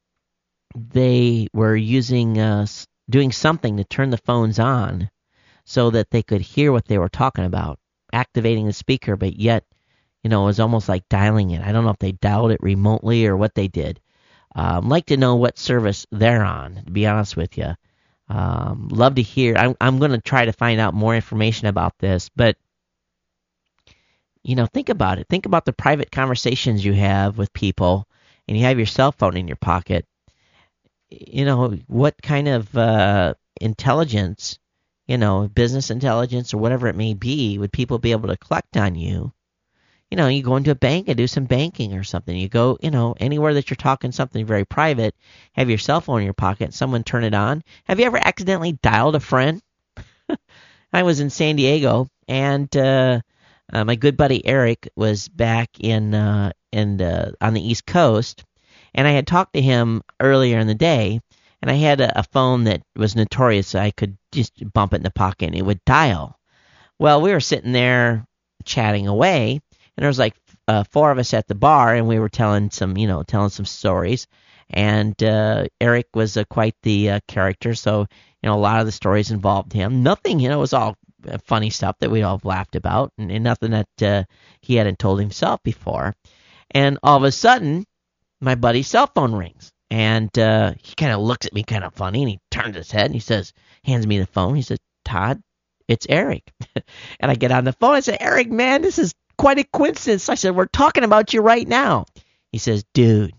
they were using uh, doing something to turn the phones on so that they could hear what they were talking about, activating the speaker, but yet, you know, it was almost like dialing it. I don't know if they dialed it remotely or what they did. Um, like to know what service they're on, to be honest with you. Um, love to hear. I'm, I'm going to try to find out more information about this, but you know, think about it. Think about the private conversations you have with people, and you have your cell phone in your pocket. You know, what kind of uh, intelligence, you know, business intelligence or whatever it may be, would people be able to collect on you? You know, you go into a bank and do some banking or something. You go, you know, anywhere that you're talking something very private, have your cell phone in your pocket, someone turn it on. Have you ever accidentally dialed a friend? I was in San Diego, and uh, uh, my good buddy Eric was back in uh, in uh, on the East Coast, and I had talked to him earlier in the day, and I had a, a phone that was notorious, so I could just bump it in the pocket and it would dial. Well, we were sitting there chatting away, and there was like uh, four of us at the bar, and we were telling some, you know, telling some stories. And uh, Eric was uh, quite the uh, character, so you know, a lot of the stories involved him. Nothing, you know, it was all funny stuff that we all laughed about, and, and nothing that uh, he hadn't told himself before. And all of a sudden, my buddy's cell phone rings, and uh, he kind of looks at me kind of funny, and he turns his head, and he says, hands me the phone. He says, "Todd, it's Eric." And I get on the phone and say, "Eric, man, this is quite a coincidence." I said, "We're talking about you right now." He says, "Dude,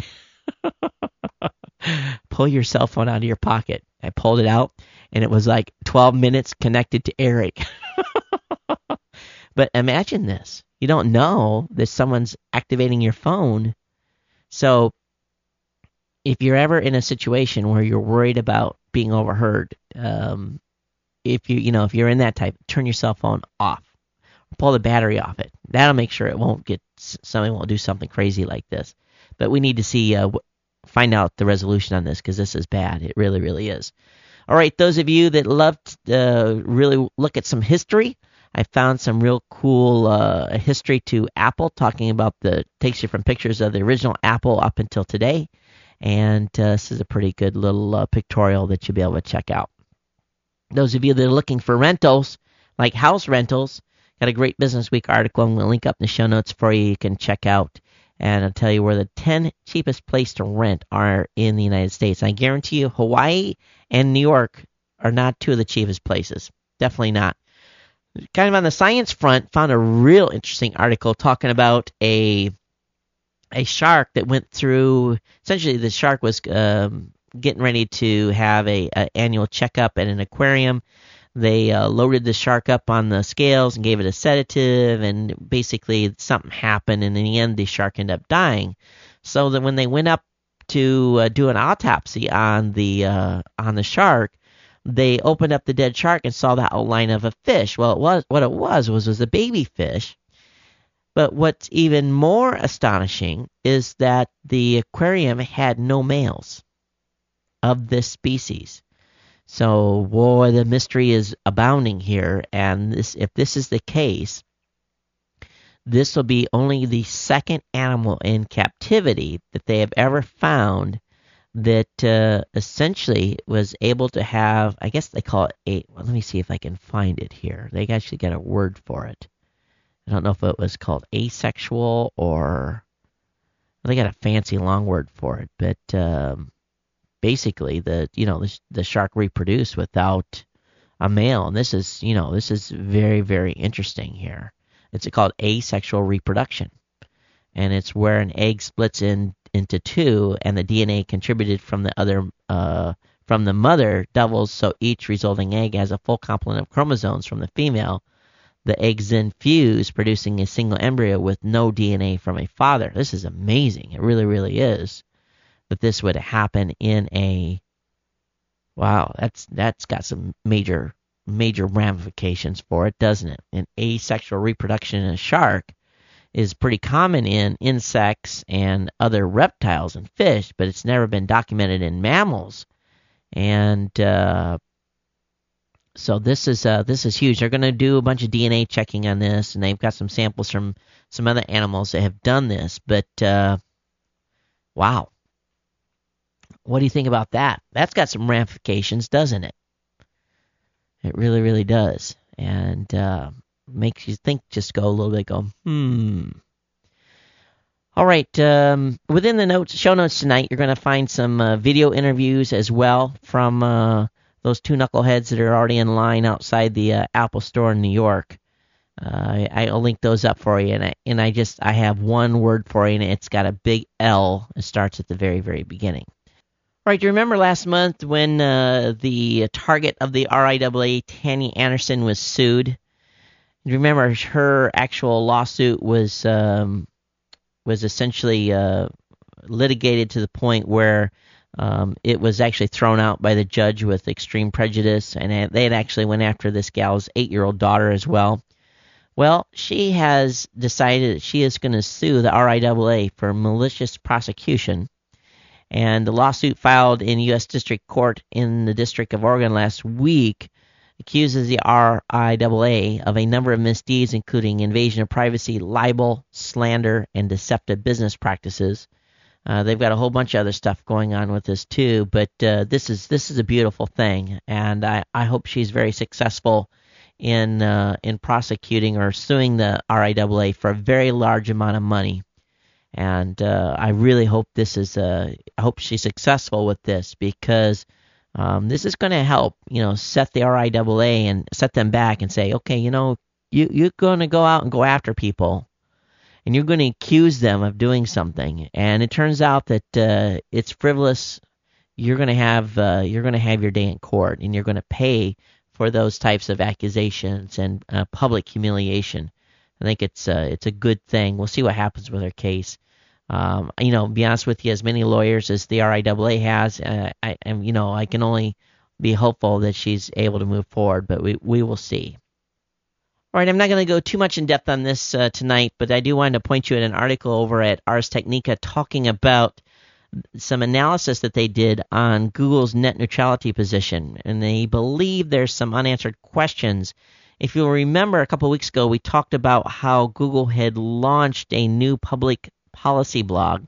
pull your cell phone out of your pocket." I pulled it out, and it was like twelve minutes connected to Eric. But imagine this. You don't know that someone's activating your phone. So if you're ever in a situation where you're worried about being overheard, um, if you you know if you're in that type, turn your cell phone off. Pull the battery off it. That'll make sure it won't get somebody won't do something crazy like this. But we need to see uh, find out the resolution on this, because this is bad. It really, really is. All right, those of you that love to uh, really look at some history, I found some real cool uh, history to Apple, talking about the takes you from pictures of the original Apple up until today. And uh, this is a pretty good little uh, pictorial that you'll be able to check out. Those of you that are looking for rentals, like house rentals, got a great Business Week article. I'm going to link up in the show notes for you. You can check out, and I'll tell you where the ten cheapest places to rent are in the United States. I guarantee you Hawaii and New York are not two of the cheapest places. Definitely not. Kind of on the science front, found a real interesting article talking about a a shark that went through, essentially the shark was um, getting ready to have a, a annual checkup at an aquarium. They uh, loaded the shark up on the scales and gave it a sedative, and basically something happened, and in the end the shark ended up dying. So that when they went up to uh, do an autopsy on the uh, on the shark, they opened up the dead shark and saw the outline of a fish. Well, it was what it was was was a baby fish. But what's even more astonishing is that the aquarium had no males of this species. So, boy, the mystery is abounding here, and this, if this is the case, this will be only the second animal in captivity that they have ever found that uh, essentially was able to have, I guess they call it a, well, let me see if I can find it here. They actually got a word for it. I don't know if it was called asexual or, well, they got a fancy long word for it, but um, basically the you know the, the shark reproduced without a male, and this is you know this is very, very interesting here. It's called asexual reproduction, and it's where an egg splits in into two, and the D N A contributed from the other uh, from the mother doubles, so each resulting egg has a full complement of chromosomes from the female. The eggs then fuse, producing a single embryo with no D N A from a father. This is amazing. It really, really is. That this would happen in a, wow, that's that's got some major major ramifications for it, doesn't it? And asexual reproduction in a shark is pretty common in insects and other reptiles and fish, but it's never been documented in mammals. And uh, so this is uh, this is huge. They're going to do a bunch of D N A checking on this, and they've got some samples from some other animals that have done this. But uh, wow. What do you think about that? That's got some ramifications, doesn't it? It really, really does. And uh, makes you think, just go a little bit, go, hmm. All right, um, within the notes, show notes tonight, you're going to find some uh, video interviews as well from uh, those two knuckleheads that are already in line outside the uh, Apple Store in New York. Uh, I, I'll link those up for you, and I, and I just I have one word for you, and it's got a big L. It starts at the very, very beginning. All right, do you remember last month when uh, the target of the R I A A, Tanny Anderson, was sued? You remember her actual lawsuit was um, was essentially uh, litigated to the point where um, it was actually thrown out by the judge with extreme prejudice, and they had actually went after this gal's eight-year-old daughter as well. Well, she has decided that she is going to sue the R I A A for malicious prosecution. And the lawsuit filed in U S District Court in the District of Oregon last week accuses the R I A A of a number of misdeeds, including invasion of privacy, libel, slander, and deceptive business practices. Uh, they've got a whole bunch of other stuff going on with this too, but uh, this is this is a beautiful thing, and I, I hope she's very successful in uh, in prosecuting or suing the R I A A for a very large amount of money. And uh, I really hope this is uh, I hope she's successful with this, because um, this is going to help, you know, set the R I A A and set them back and say, okay, you know, you you're going to go out and go after people, and you're going to accuse them of doing something, and it turns out that uh, it's frivolous. You're going to have uh, you're going to have your day in court, and you're going to pay for those types of accusations and uh, public humiliation. I think it's uh, it's a good thing. We'll see what happens with her case. Um, you know, to be honest with you, as many lawyers as the R I A A has, uh, I, and you know, I can only be hopeful that she's able to move forward, but we, we will see. All right, I'm not going to go too much in depth on this uh, tonight, but I do want to point you at an article over at Ars Technica talking about some analysis that they did on Google's net neutrality position, and they believe there's some unanswered questions. If you'll remember, a couple of weeks ago, we talked about how Google had launched a new public policy blog,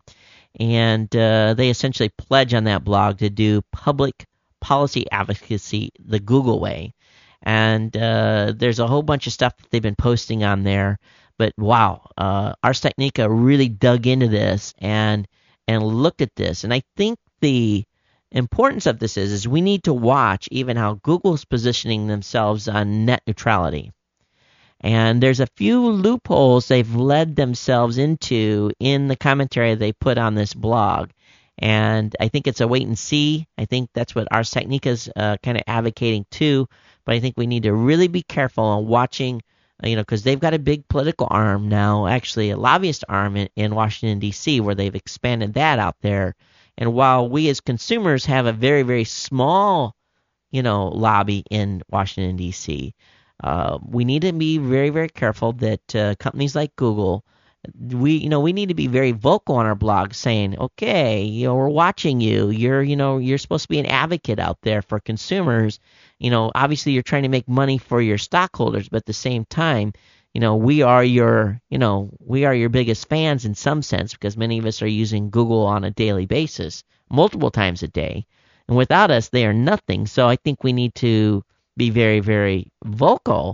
and uh, they essentially pledge on that blog to do public policy advocacy the Google way. And uh, there's a whole bunch of stuff that they've been posting on there. But wow, uh, Ars Technica really dug into this and and looked at this. And I think the importance of this is, is we need to watch even how Google's positioning themselves on net neutrality. And there's a few loopholes they've led themselves into in the commentary they put on this blog. And I think it's a wait and see. I think that's what Ars Technica's uh, kind of advocating too. But I think we need to really be careful on watching, you know, because they've got a big political arm now, actually a lobbyist arm in, in Washington, D C, where they've expanded that out there. And while we as consumers have a very, very small, you know, lobby in Washington, D C, uh, we need to be very, very careful that uh, companies like Google, we, you know, we need to be very vocal on our blog, saying, okay, you know, we're watching you. You're, you know, you're supposed to be an advocate out there for consumers. You know, obviously you're trying to make money for your stockholders, but at the same time, you know, we are your, you know, we are your biggest fans in some sense, because many of us are using Google on a daily basis, multiple times a day. And without us, they are nothing. So I think we need to be very, very vocal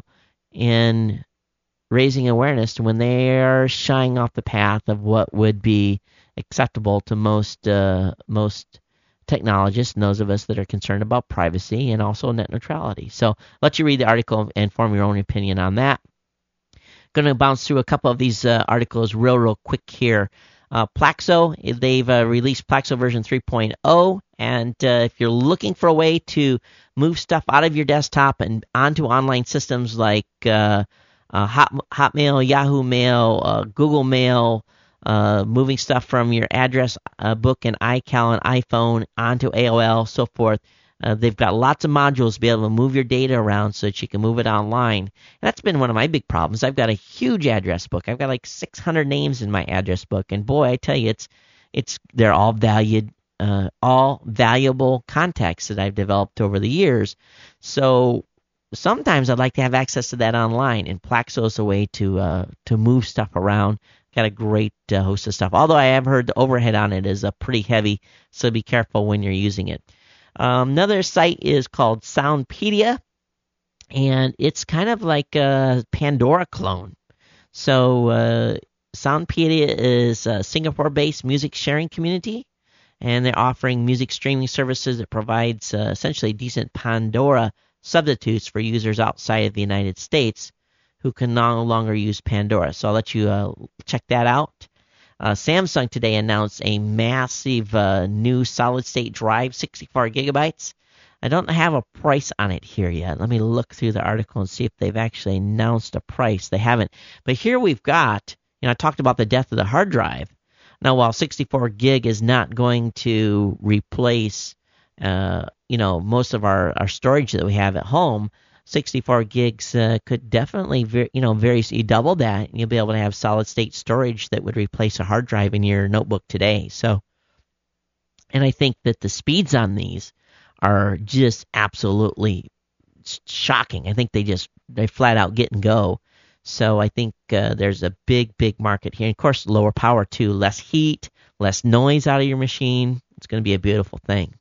in raising awareness to when they are shying off the path of what would be acceptable to most uh, most technologists and those of us that are concerned about privacy and also net neutrality. So I'll let you read the article and form your own opinion on that. Going to bounce through a couple of these uh, articles real, real quick here. Uh, Plaxo, they've uh, released Plaxo version three point oh, and uh, if you're looking for a way to move stuff out of your desktop and onto online systems like uh, uh, Hot, Hotmail, Yahoo Mail, uh, Google Mail, uh, moving stuff from your address uh, book and iCal and iPhone onto A O L, so forth, Uh, they've got lots of modules to be able to move your data around so that you can move it online. And that's been one of my big problems. I've got a huge address book. I've got like six hundred names in my address book, and boy, I tell you, it's it's they're all valued, uh, all valuable contacts that I've developed over the years. So sometimes I'd like to have access to that online, and Plaxo is a way to uh, to move stuff around. Got a great uh, host of stuff. Although I have heard the overhead on it is uh, pretty heavy, so be careful when you're using it. Um, another site is called Soundpedia, and it's kind of like a Pandora clone. So uh, Soundpedia is a Singapore-based music sharing community, and they're offering music streaming services that provides uh, essentially decent Pandora substitutes for users outside of the United States who can no longer use Pandora. So I'll let you uh, check that out. Uh, Samsung today announced a massive uh, new solid-state drive, sixty-four gigabytes. I don't have a price on it here yet. Let me look through the article and see if they've actually announced a price. They haven't. But here we've got, you know, I talked about the death of the hard drive. Now, while sixty-four gig is not going to replace, uh, you know, most of our, our storage that we have at home, sixty-four gigs uh, could definitely, ver- you know, very you double that, and you'll be able to have solid-state storage that would replace a hard drive in your notebook today. So, and I think that the speeds on these are just absolutely shocking. I think they just they flat out get and go. So I think uh, there's a big, big market here. And of course, lower power too, less heat, less noise out of your machine. It's going to be a beautiful thing.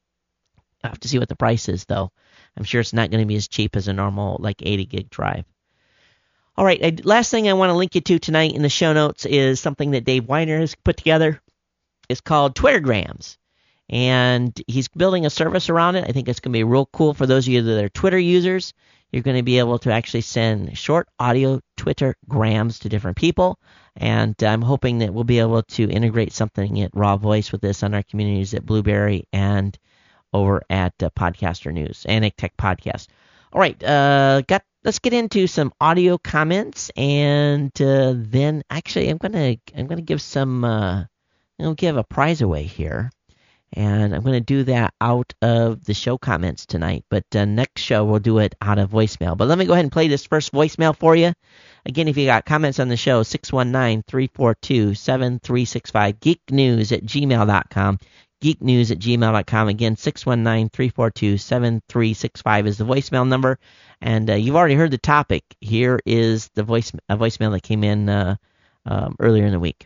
I have to see what the price is, though. I'm sure it's not going to be as cheap as a normal, like, eighty gig drive. All right, I, last thing I want to link you to tonight in the show notes is something that Dave Weiner has put together. It's called Twittergrams. And he's building a service around it. I think it's going to be real cool for those of you that are Twitter users. You're going to be able to actually send short audio Twitter grams to different people. And I'm hoping that we'll be able to integrate something at Raw Voice with this on our communities at Blueberry and over at uh, Podcaster News, Anik Tech Podcast. All right, uh, got. Let's get into some audio comments, and uh, then actually I'm gonna I'm gonna give some uh, I'm gonna give a prize away here. And I'm going to do that out of the show comments tonight. But uh, next show, we'll do it out of voicemail. But let me go ahead and play this first voicemail for you. Again, if you got comments on the show, six one nine, three four two, seven three six five, geeknews at gmail dot com. geeknews at gmail dot com. Again, six one nine, three four two, seven three six five is the voicemail number. And uh, you've already heard the topic. Here is the voice a voicemail that came in uh, um, earlier in the week.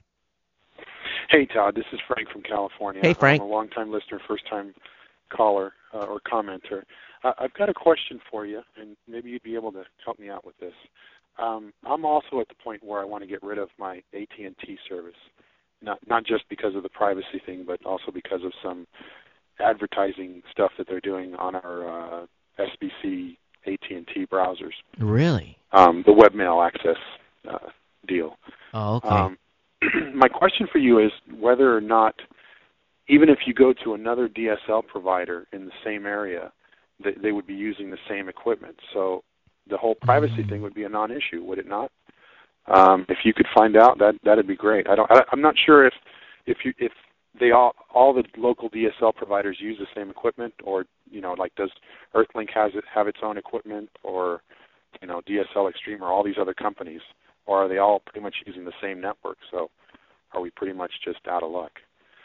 Hey, Todd, this is Frank from California. Hey, Frank. I'm a long-time listener, first-time caller uh, or commenter. Uh, I've got a question for you, and maybe you'd be able to help me out with this. Um, I'm also at the point where I want to get rid of my A T and T service, not not just because of the privacy thing, but also because of some advertising stuff that they're doing on our uh, S B C A T and T browsers. Really? Um, the webmail access uh, deal. Oh, okay. Um, my question for you is whether or not, even if you go to another D S L provider in the same area, they, they would be using the same equipment. So the whole privacy mm-hmm. thing would be a non-issue, would it not? Um, if you could find out, that that'd be great. I don't. I, I'm not sure if if you if they all all the local D S L providers use the same equipment, or you know, like does Earthlink has it have its own equipment, or you know, D S L Extreme or all these other companies. Or are they all pretty much using the same network? So are we pretty much just out of luck?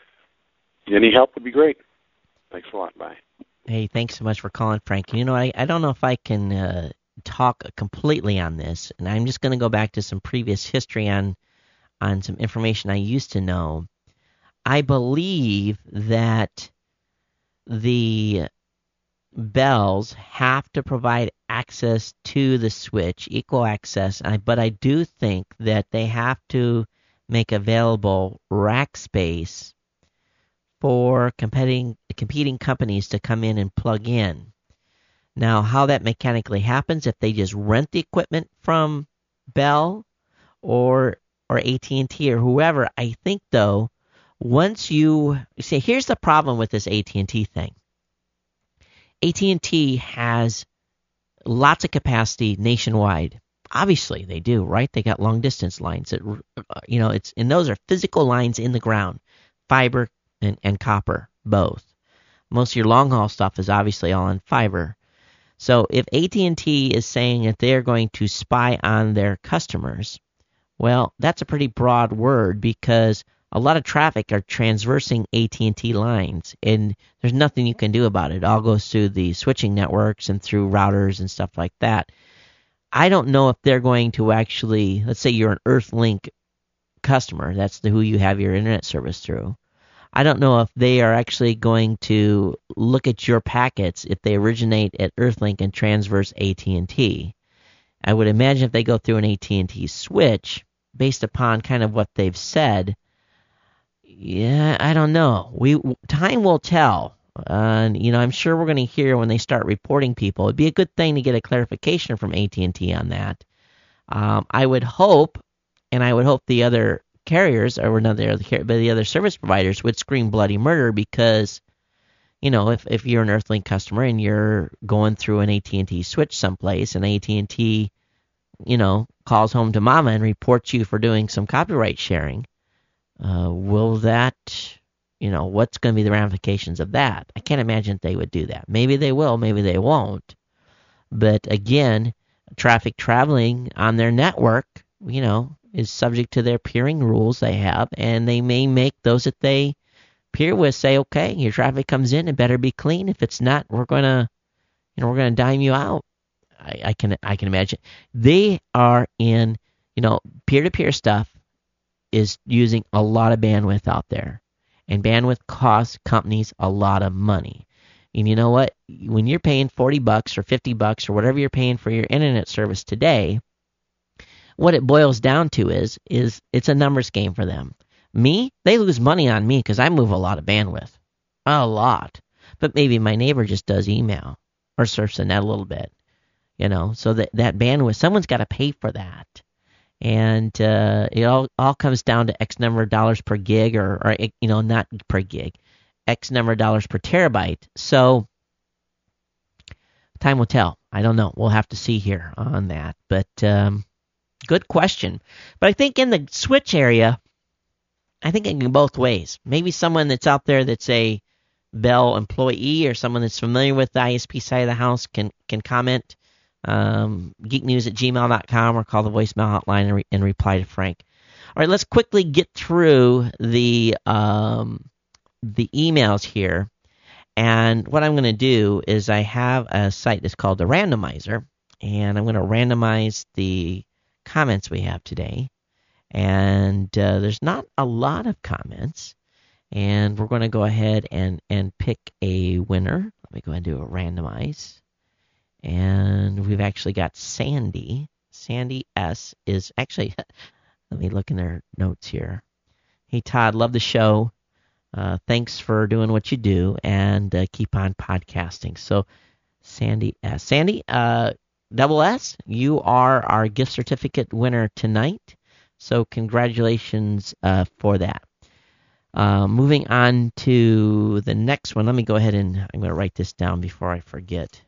Any help would be great. Thanks a lot. Bye. Hey, thanks so much for calling, Frank. You know, I, I don't know if I can uh, talk completely on this, and I'm just going to go back to some previous history on on some information I used to know. I believe that the Bells have to provide access to the switch, equal access, but I do think that they have to make available rack space for competing competing companies to come in and plug in. Now, how that mechanically happens, if they just rent the equipment from Bell or or A T and T or whoever, I think, though, once you see, here's the problem with this A T and T thing. A T and T has lots of capacity nationwide. Obviously, they do, right? They got long-distance lines. That, you know, it's and those are physical lines in the ground, fiber and, and copper, both. Most of your long-haul stuff is obviously all on fiber. So if A T and T is saying that they're going to spy on their customers, well, that's a pretty broad word because a lot of traffic are transversing A T and T lines, and there's nothing you can do about it. It all goes through the switching networks and through routers and stuff like that. I don't know if they're going to actually, let's say you're an Earthlink customer, that's the, who you have your internet service through. I don't know if they are actually going to look at your packets if they originate at Earthlink and transverse A T and T. I would imagine if they go through an A T and T switch, based upon kind of what they've said, yeah, I don't know. We time will tell. Uh, and, you know, I'm sure we're going to hear when they start reporting people. It'd be a good thing to get a clarification from A T and T on that. Um, I would hope, and I would hope the other carriers or another the other service providers would scream bloody murder, because, you know, if, if you're an Earthlink customer and you're going through an A T and T switch someplace, and A T and T, you know, calls home to mama and reports you for doing some copyright sharing, uh, will that, you know, what's going to be the ramifications of that? I can't imagine they would do that. Maybe they will, maybe they won't. But again, traffic traveling on their network, you know, is subject to their peering rules they have, and they may make those that they peer with say, okay, your traffic comes in, it better be clean. If it's not, we're gonna, you know, we're gonna dime you out. I, I can I can imagine they are in, you know, peer-to-peer stuff is using a lot of bandwidth out there, and bandwidth costs companies a lot of money. And you know what? When you're paying forty bucks or fifty bucks or whatever you're paying for your internet service today, what it boils down to is is it's a numbers game for them. Me, they lose money on me because I move a lot of bandwidth. A lot. But maybe my neighbor just does email or surfs the net a little bit. You know, so that, that bandwidth, someone's got to pay for that. And uh, it all, all comes down to X number of dollars per gig, or, or, you know, not per gig, X number of dollars per terabyte. So time will tell. I don't know. We'll have to see here on that. But um, good question. But I think in the switch area, I think it can go both ways. Maybe someone that's out there that's a Bell employee or someone that's familiar with the I S P side of the house can, can comment. Um, geeknews at gmail dot com, or call the voicemail hotline and, re- and reply to Frank. All right, let's quickly get through the um, the emails here. And what I'm going to do is I have a site that's called the Randomizer, and I'm going to randomize the comments we have today. And uh, there's not a lot of comments, and we're going to go ahead and, and pick a winner. Let me go ahead and do a randomize. And we've actually got Sandy. Sandy S. is actually, let me look in their notes here. Hey, Todd, love the show. Uh, thanks for doing what you do, and uh, keep on podcasting. So, Sandy S. Sandy, uh, double S, you are our gift certificate winner tonight. So congratulations uh, for that. Uh, moving on to the next one. Let me go ahead and I'm going to write this down before I forget.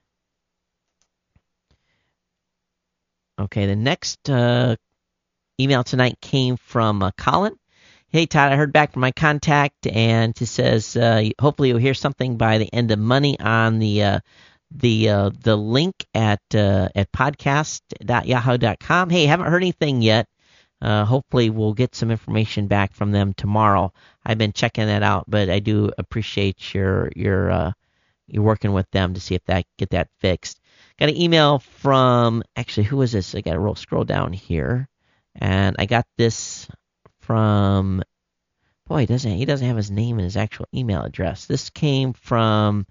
Okay, the next uh, email tonight came from uh, Colin. Hey, Todd, I heard back from my contact, and it says uh, hopefully you'll hear something by the end of money on the uh, the uh, the link at uh, at podcast dot yahoo dot com. Hey, haven't heard anything yet. Uh, hopefully we'll get some information back from them tomorrow. I've been checking that out, but I do appreciate your your uh, you're working with them to see if that get that fixed. Got an email from, actually, who is this? I got to roll scroll down here, and I got this from, boy, he doesn't he doesn't have his name and his actual email address. This came from,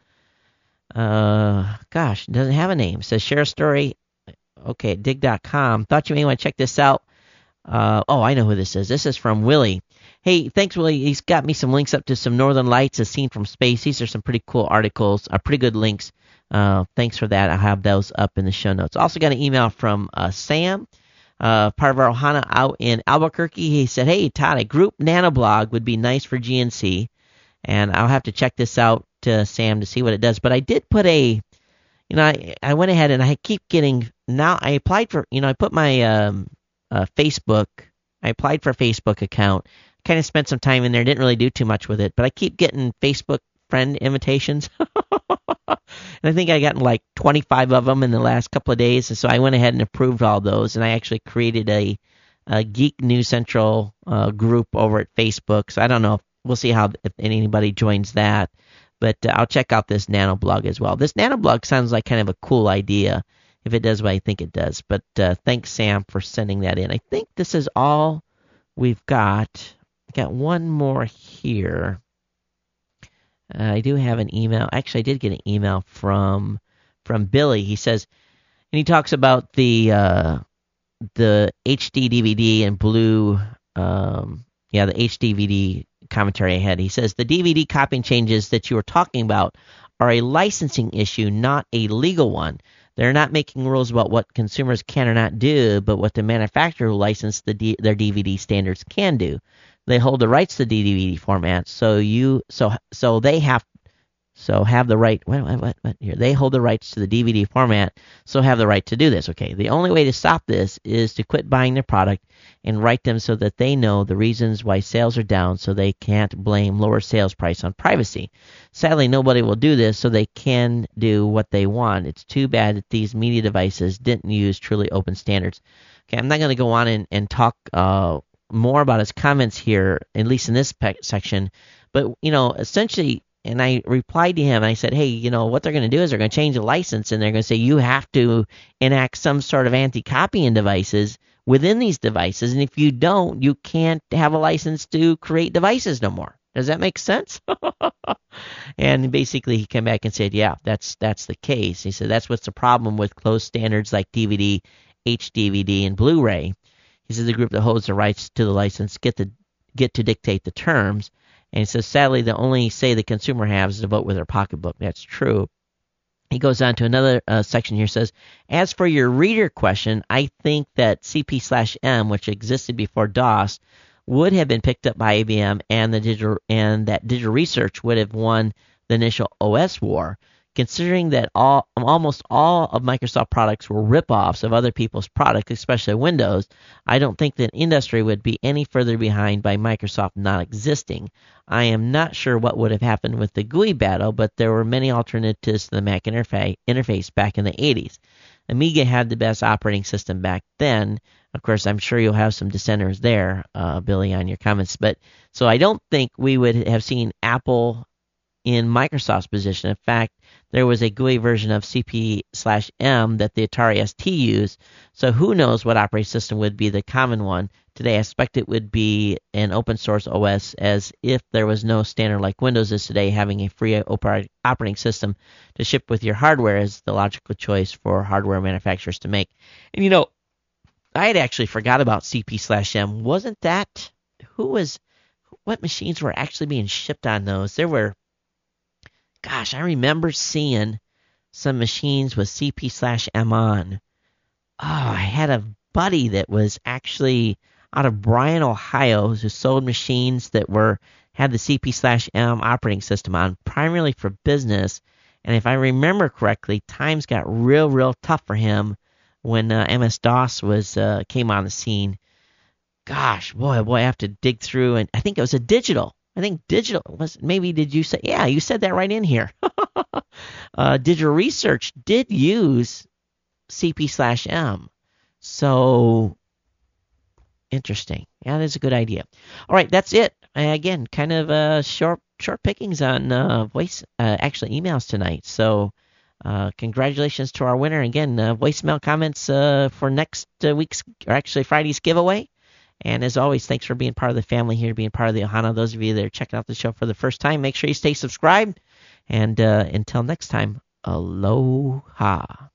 uh, gosh, it doesn't have a name. It says share a story. Okay, dig dot com. Thought you may want to check this out. Uh, oh, I know who this is. This is from Willie. Hey, thanks, Willie. He's got me some links up to some Northern Lights as seen from space. These are some pretty cool articles, uh, pretty good links. Uh, thanks for that. I'll have those up in the show notes. Also got an email from uh, Sam, uh, part of our Ohana out in Albuquerque. He said, hey, Todd, a group nanoblog would be nice for G N C, and I'll have to check this out, uh, Sam, to see what it does. But I did put a, you know, I, I went ahead and I keep getting, now I applied for, you know, I put my um, uh, Facebook, I applied for a Facebook account, kind of spent some time in there, didn't really do too much with it, but I keep getting Facebook friend invitations. And I think I gotten like twenty-five of them in the last couple of days, and so I went ahead and approved all those, and I actually created a, a Geek News Central uh, group over at Facebook. So I don't know if we'll see how if anybody joins that, but uh, I'll check out this nanoblog as well. This nanoblog sounds like kind of a cool idea if it does what I think it does. But uh, thanks, Sam, for sending that in. I think this is all we've got. I got one more here. Uh, I do have an email. Actually, I did get an email from from Billy. He says, and he talks about the uh, the H D D V D and blue, um, yeah, the H D V D commentary I had. He says the D V D copying changes that you were talking about are a licensing issue, not a legal one. They're not making rules about what consumers can or not do, but what the manufacturer who licensed the D- their D V D standards can do. They hold the rights to the D V D format, so you so so they have so have the right. What, what, what, what here? They hold the rights to the D V D format, so have the right to do this. Okay, the only way to stop this is to quit buying their product and write them so that they know the reasons why sales are down, so they can't blame lower sales price on privacy. Sadly, nobody will do this, so they can do what they want. It's too bad that these media devices didn't use truly open standards. Okay, I'm not going to go on and, and talk uh, more about his comments here, at least in this pe- section, but, you know, essentially, and I replied to him, and I said, hey, you know, what they're going to do is they're going to change the license, and they're going to say you have to enact some sort of anti-copying devices within these devices, and if you don't, you can't have a license to create devices no more. Does that make sense? And basically he came back and said, yeah, that's that's the case. He said that's what's the problem with closed standards like D V D, H D V D, and Blu-ray. He said the group that holds the rights to the license get to, get to dictate the terms. And he says, sadly, the only say the consumer has is to vote with their pocketbook. That's true. He goes on to another uh, section here, says, as for your reader question, I think that C P slash M, which existed before DOS, would have been picked up by I B M, and the digital and that digital research would have won the initial O S war. Considering that all almost all of Microsoft products were rip-offs of other people's products, especially Windows, I don't think that industry would be any further behind by Microsoft not existing. I am not sure what would have happened with the G U I battle, but there were many alternatives to the Mac interfa- interface back in the eighties. Amiga had the best operating system back then. Of course, I'm sure you'll have some dissenters there, uh, Billy, on your comments. But so I don't think we would have seen Apple in Microsoft's position. In fact, there was a G U I version of C P slash M that the Atari S T used, so who knows what operating system would be the common one. Today, I expect it would be an open source O S, as if there was no standard like Windows is today, having a free operating system to ship with your hardware is the logical choice for hardware manufacturers to make. And you know, I had actually forgot about C P slash M. Wasn't that, who was, what machines were actually being shipped on those? There were, Gosh, I remember seeing some machines with C P slash M on. Oh, I had a buddy that was actually out of Bryan, Ohio, who sold machines that were had the C P slash M operating system on, primarily for business. And if I remember correctly, times got real, real tough for him when uh, M S DOS was uh, came on the scene. Gosh, boy, boy, I have to dig through, and I think it was a digital. I think digital was, maybe did you say, yeah, you said that right in here. uh, digital research did use C P slash M. So, interesting. Yeah, that's a good idea. All right, that's it. Uh, again, kind of uh, short short pickings on uh, voice, uh, actually emails tonight. So, uh, congratulations to our winner. Again, uh, voicemail comments uh, for next uh, week's, or actually Friday's giveaway. And as always, thanks for being part of the family here, being part of the Ohana. Those of you that are checking out the show for the first time, make sure you stay subscribed. And uh, until next time, aloha.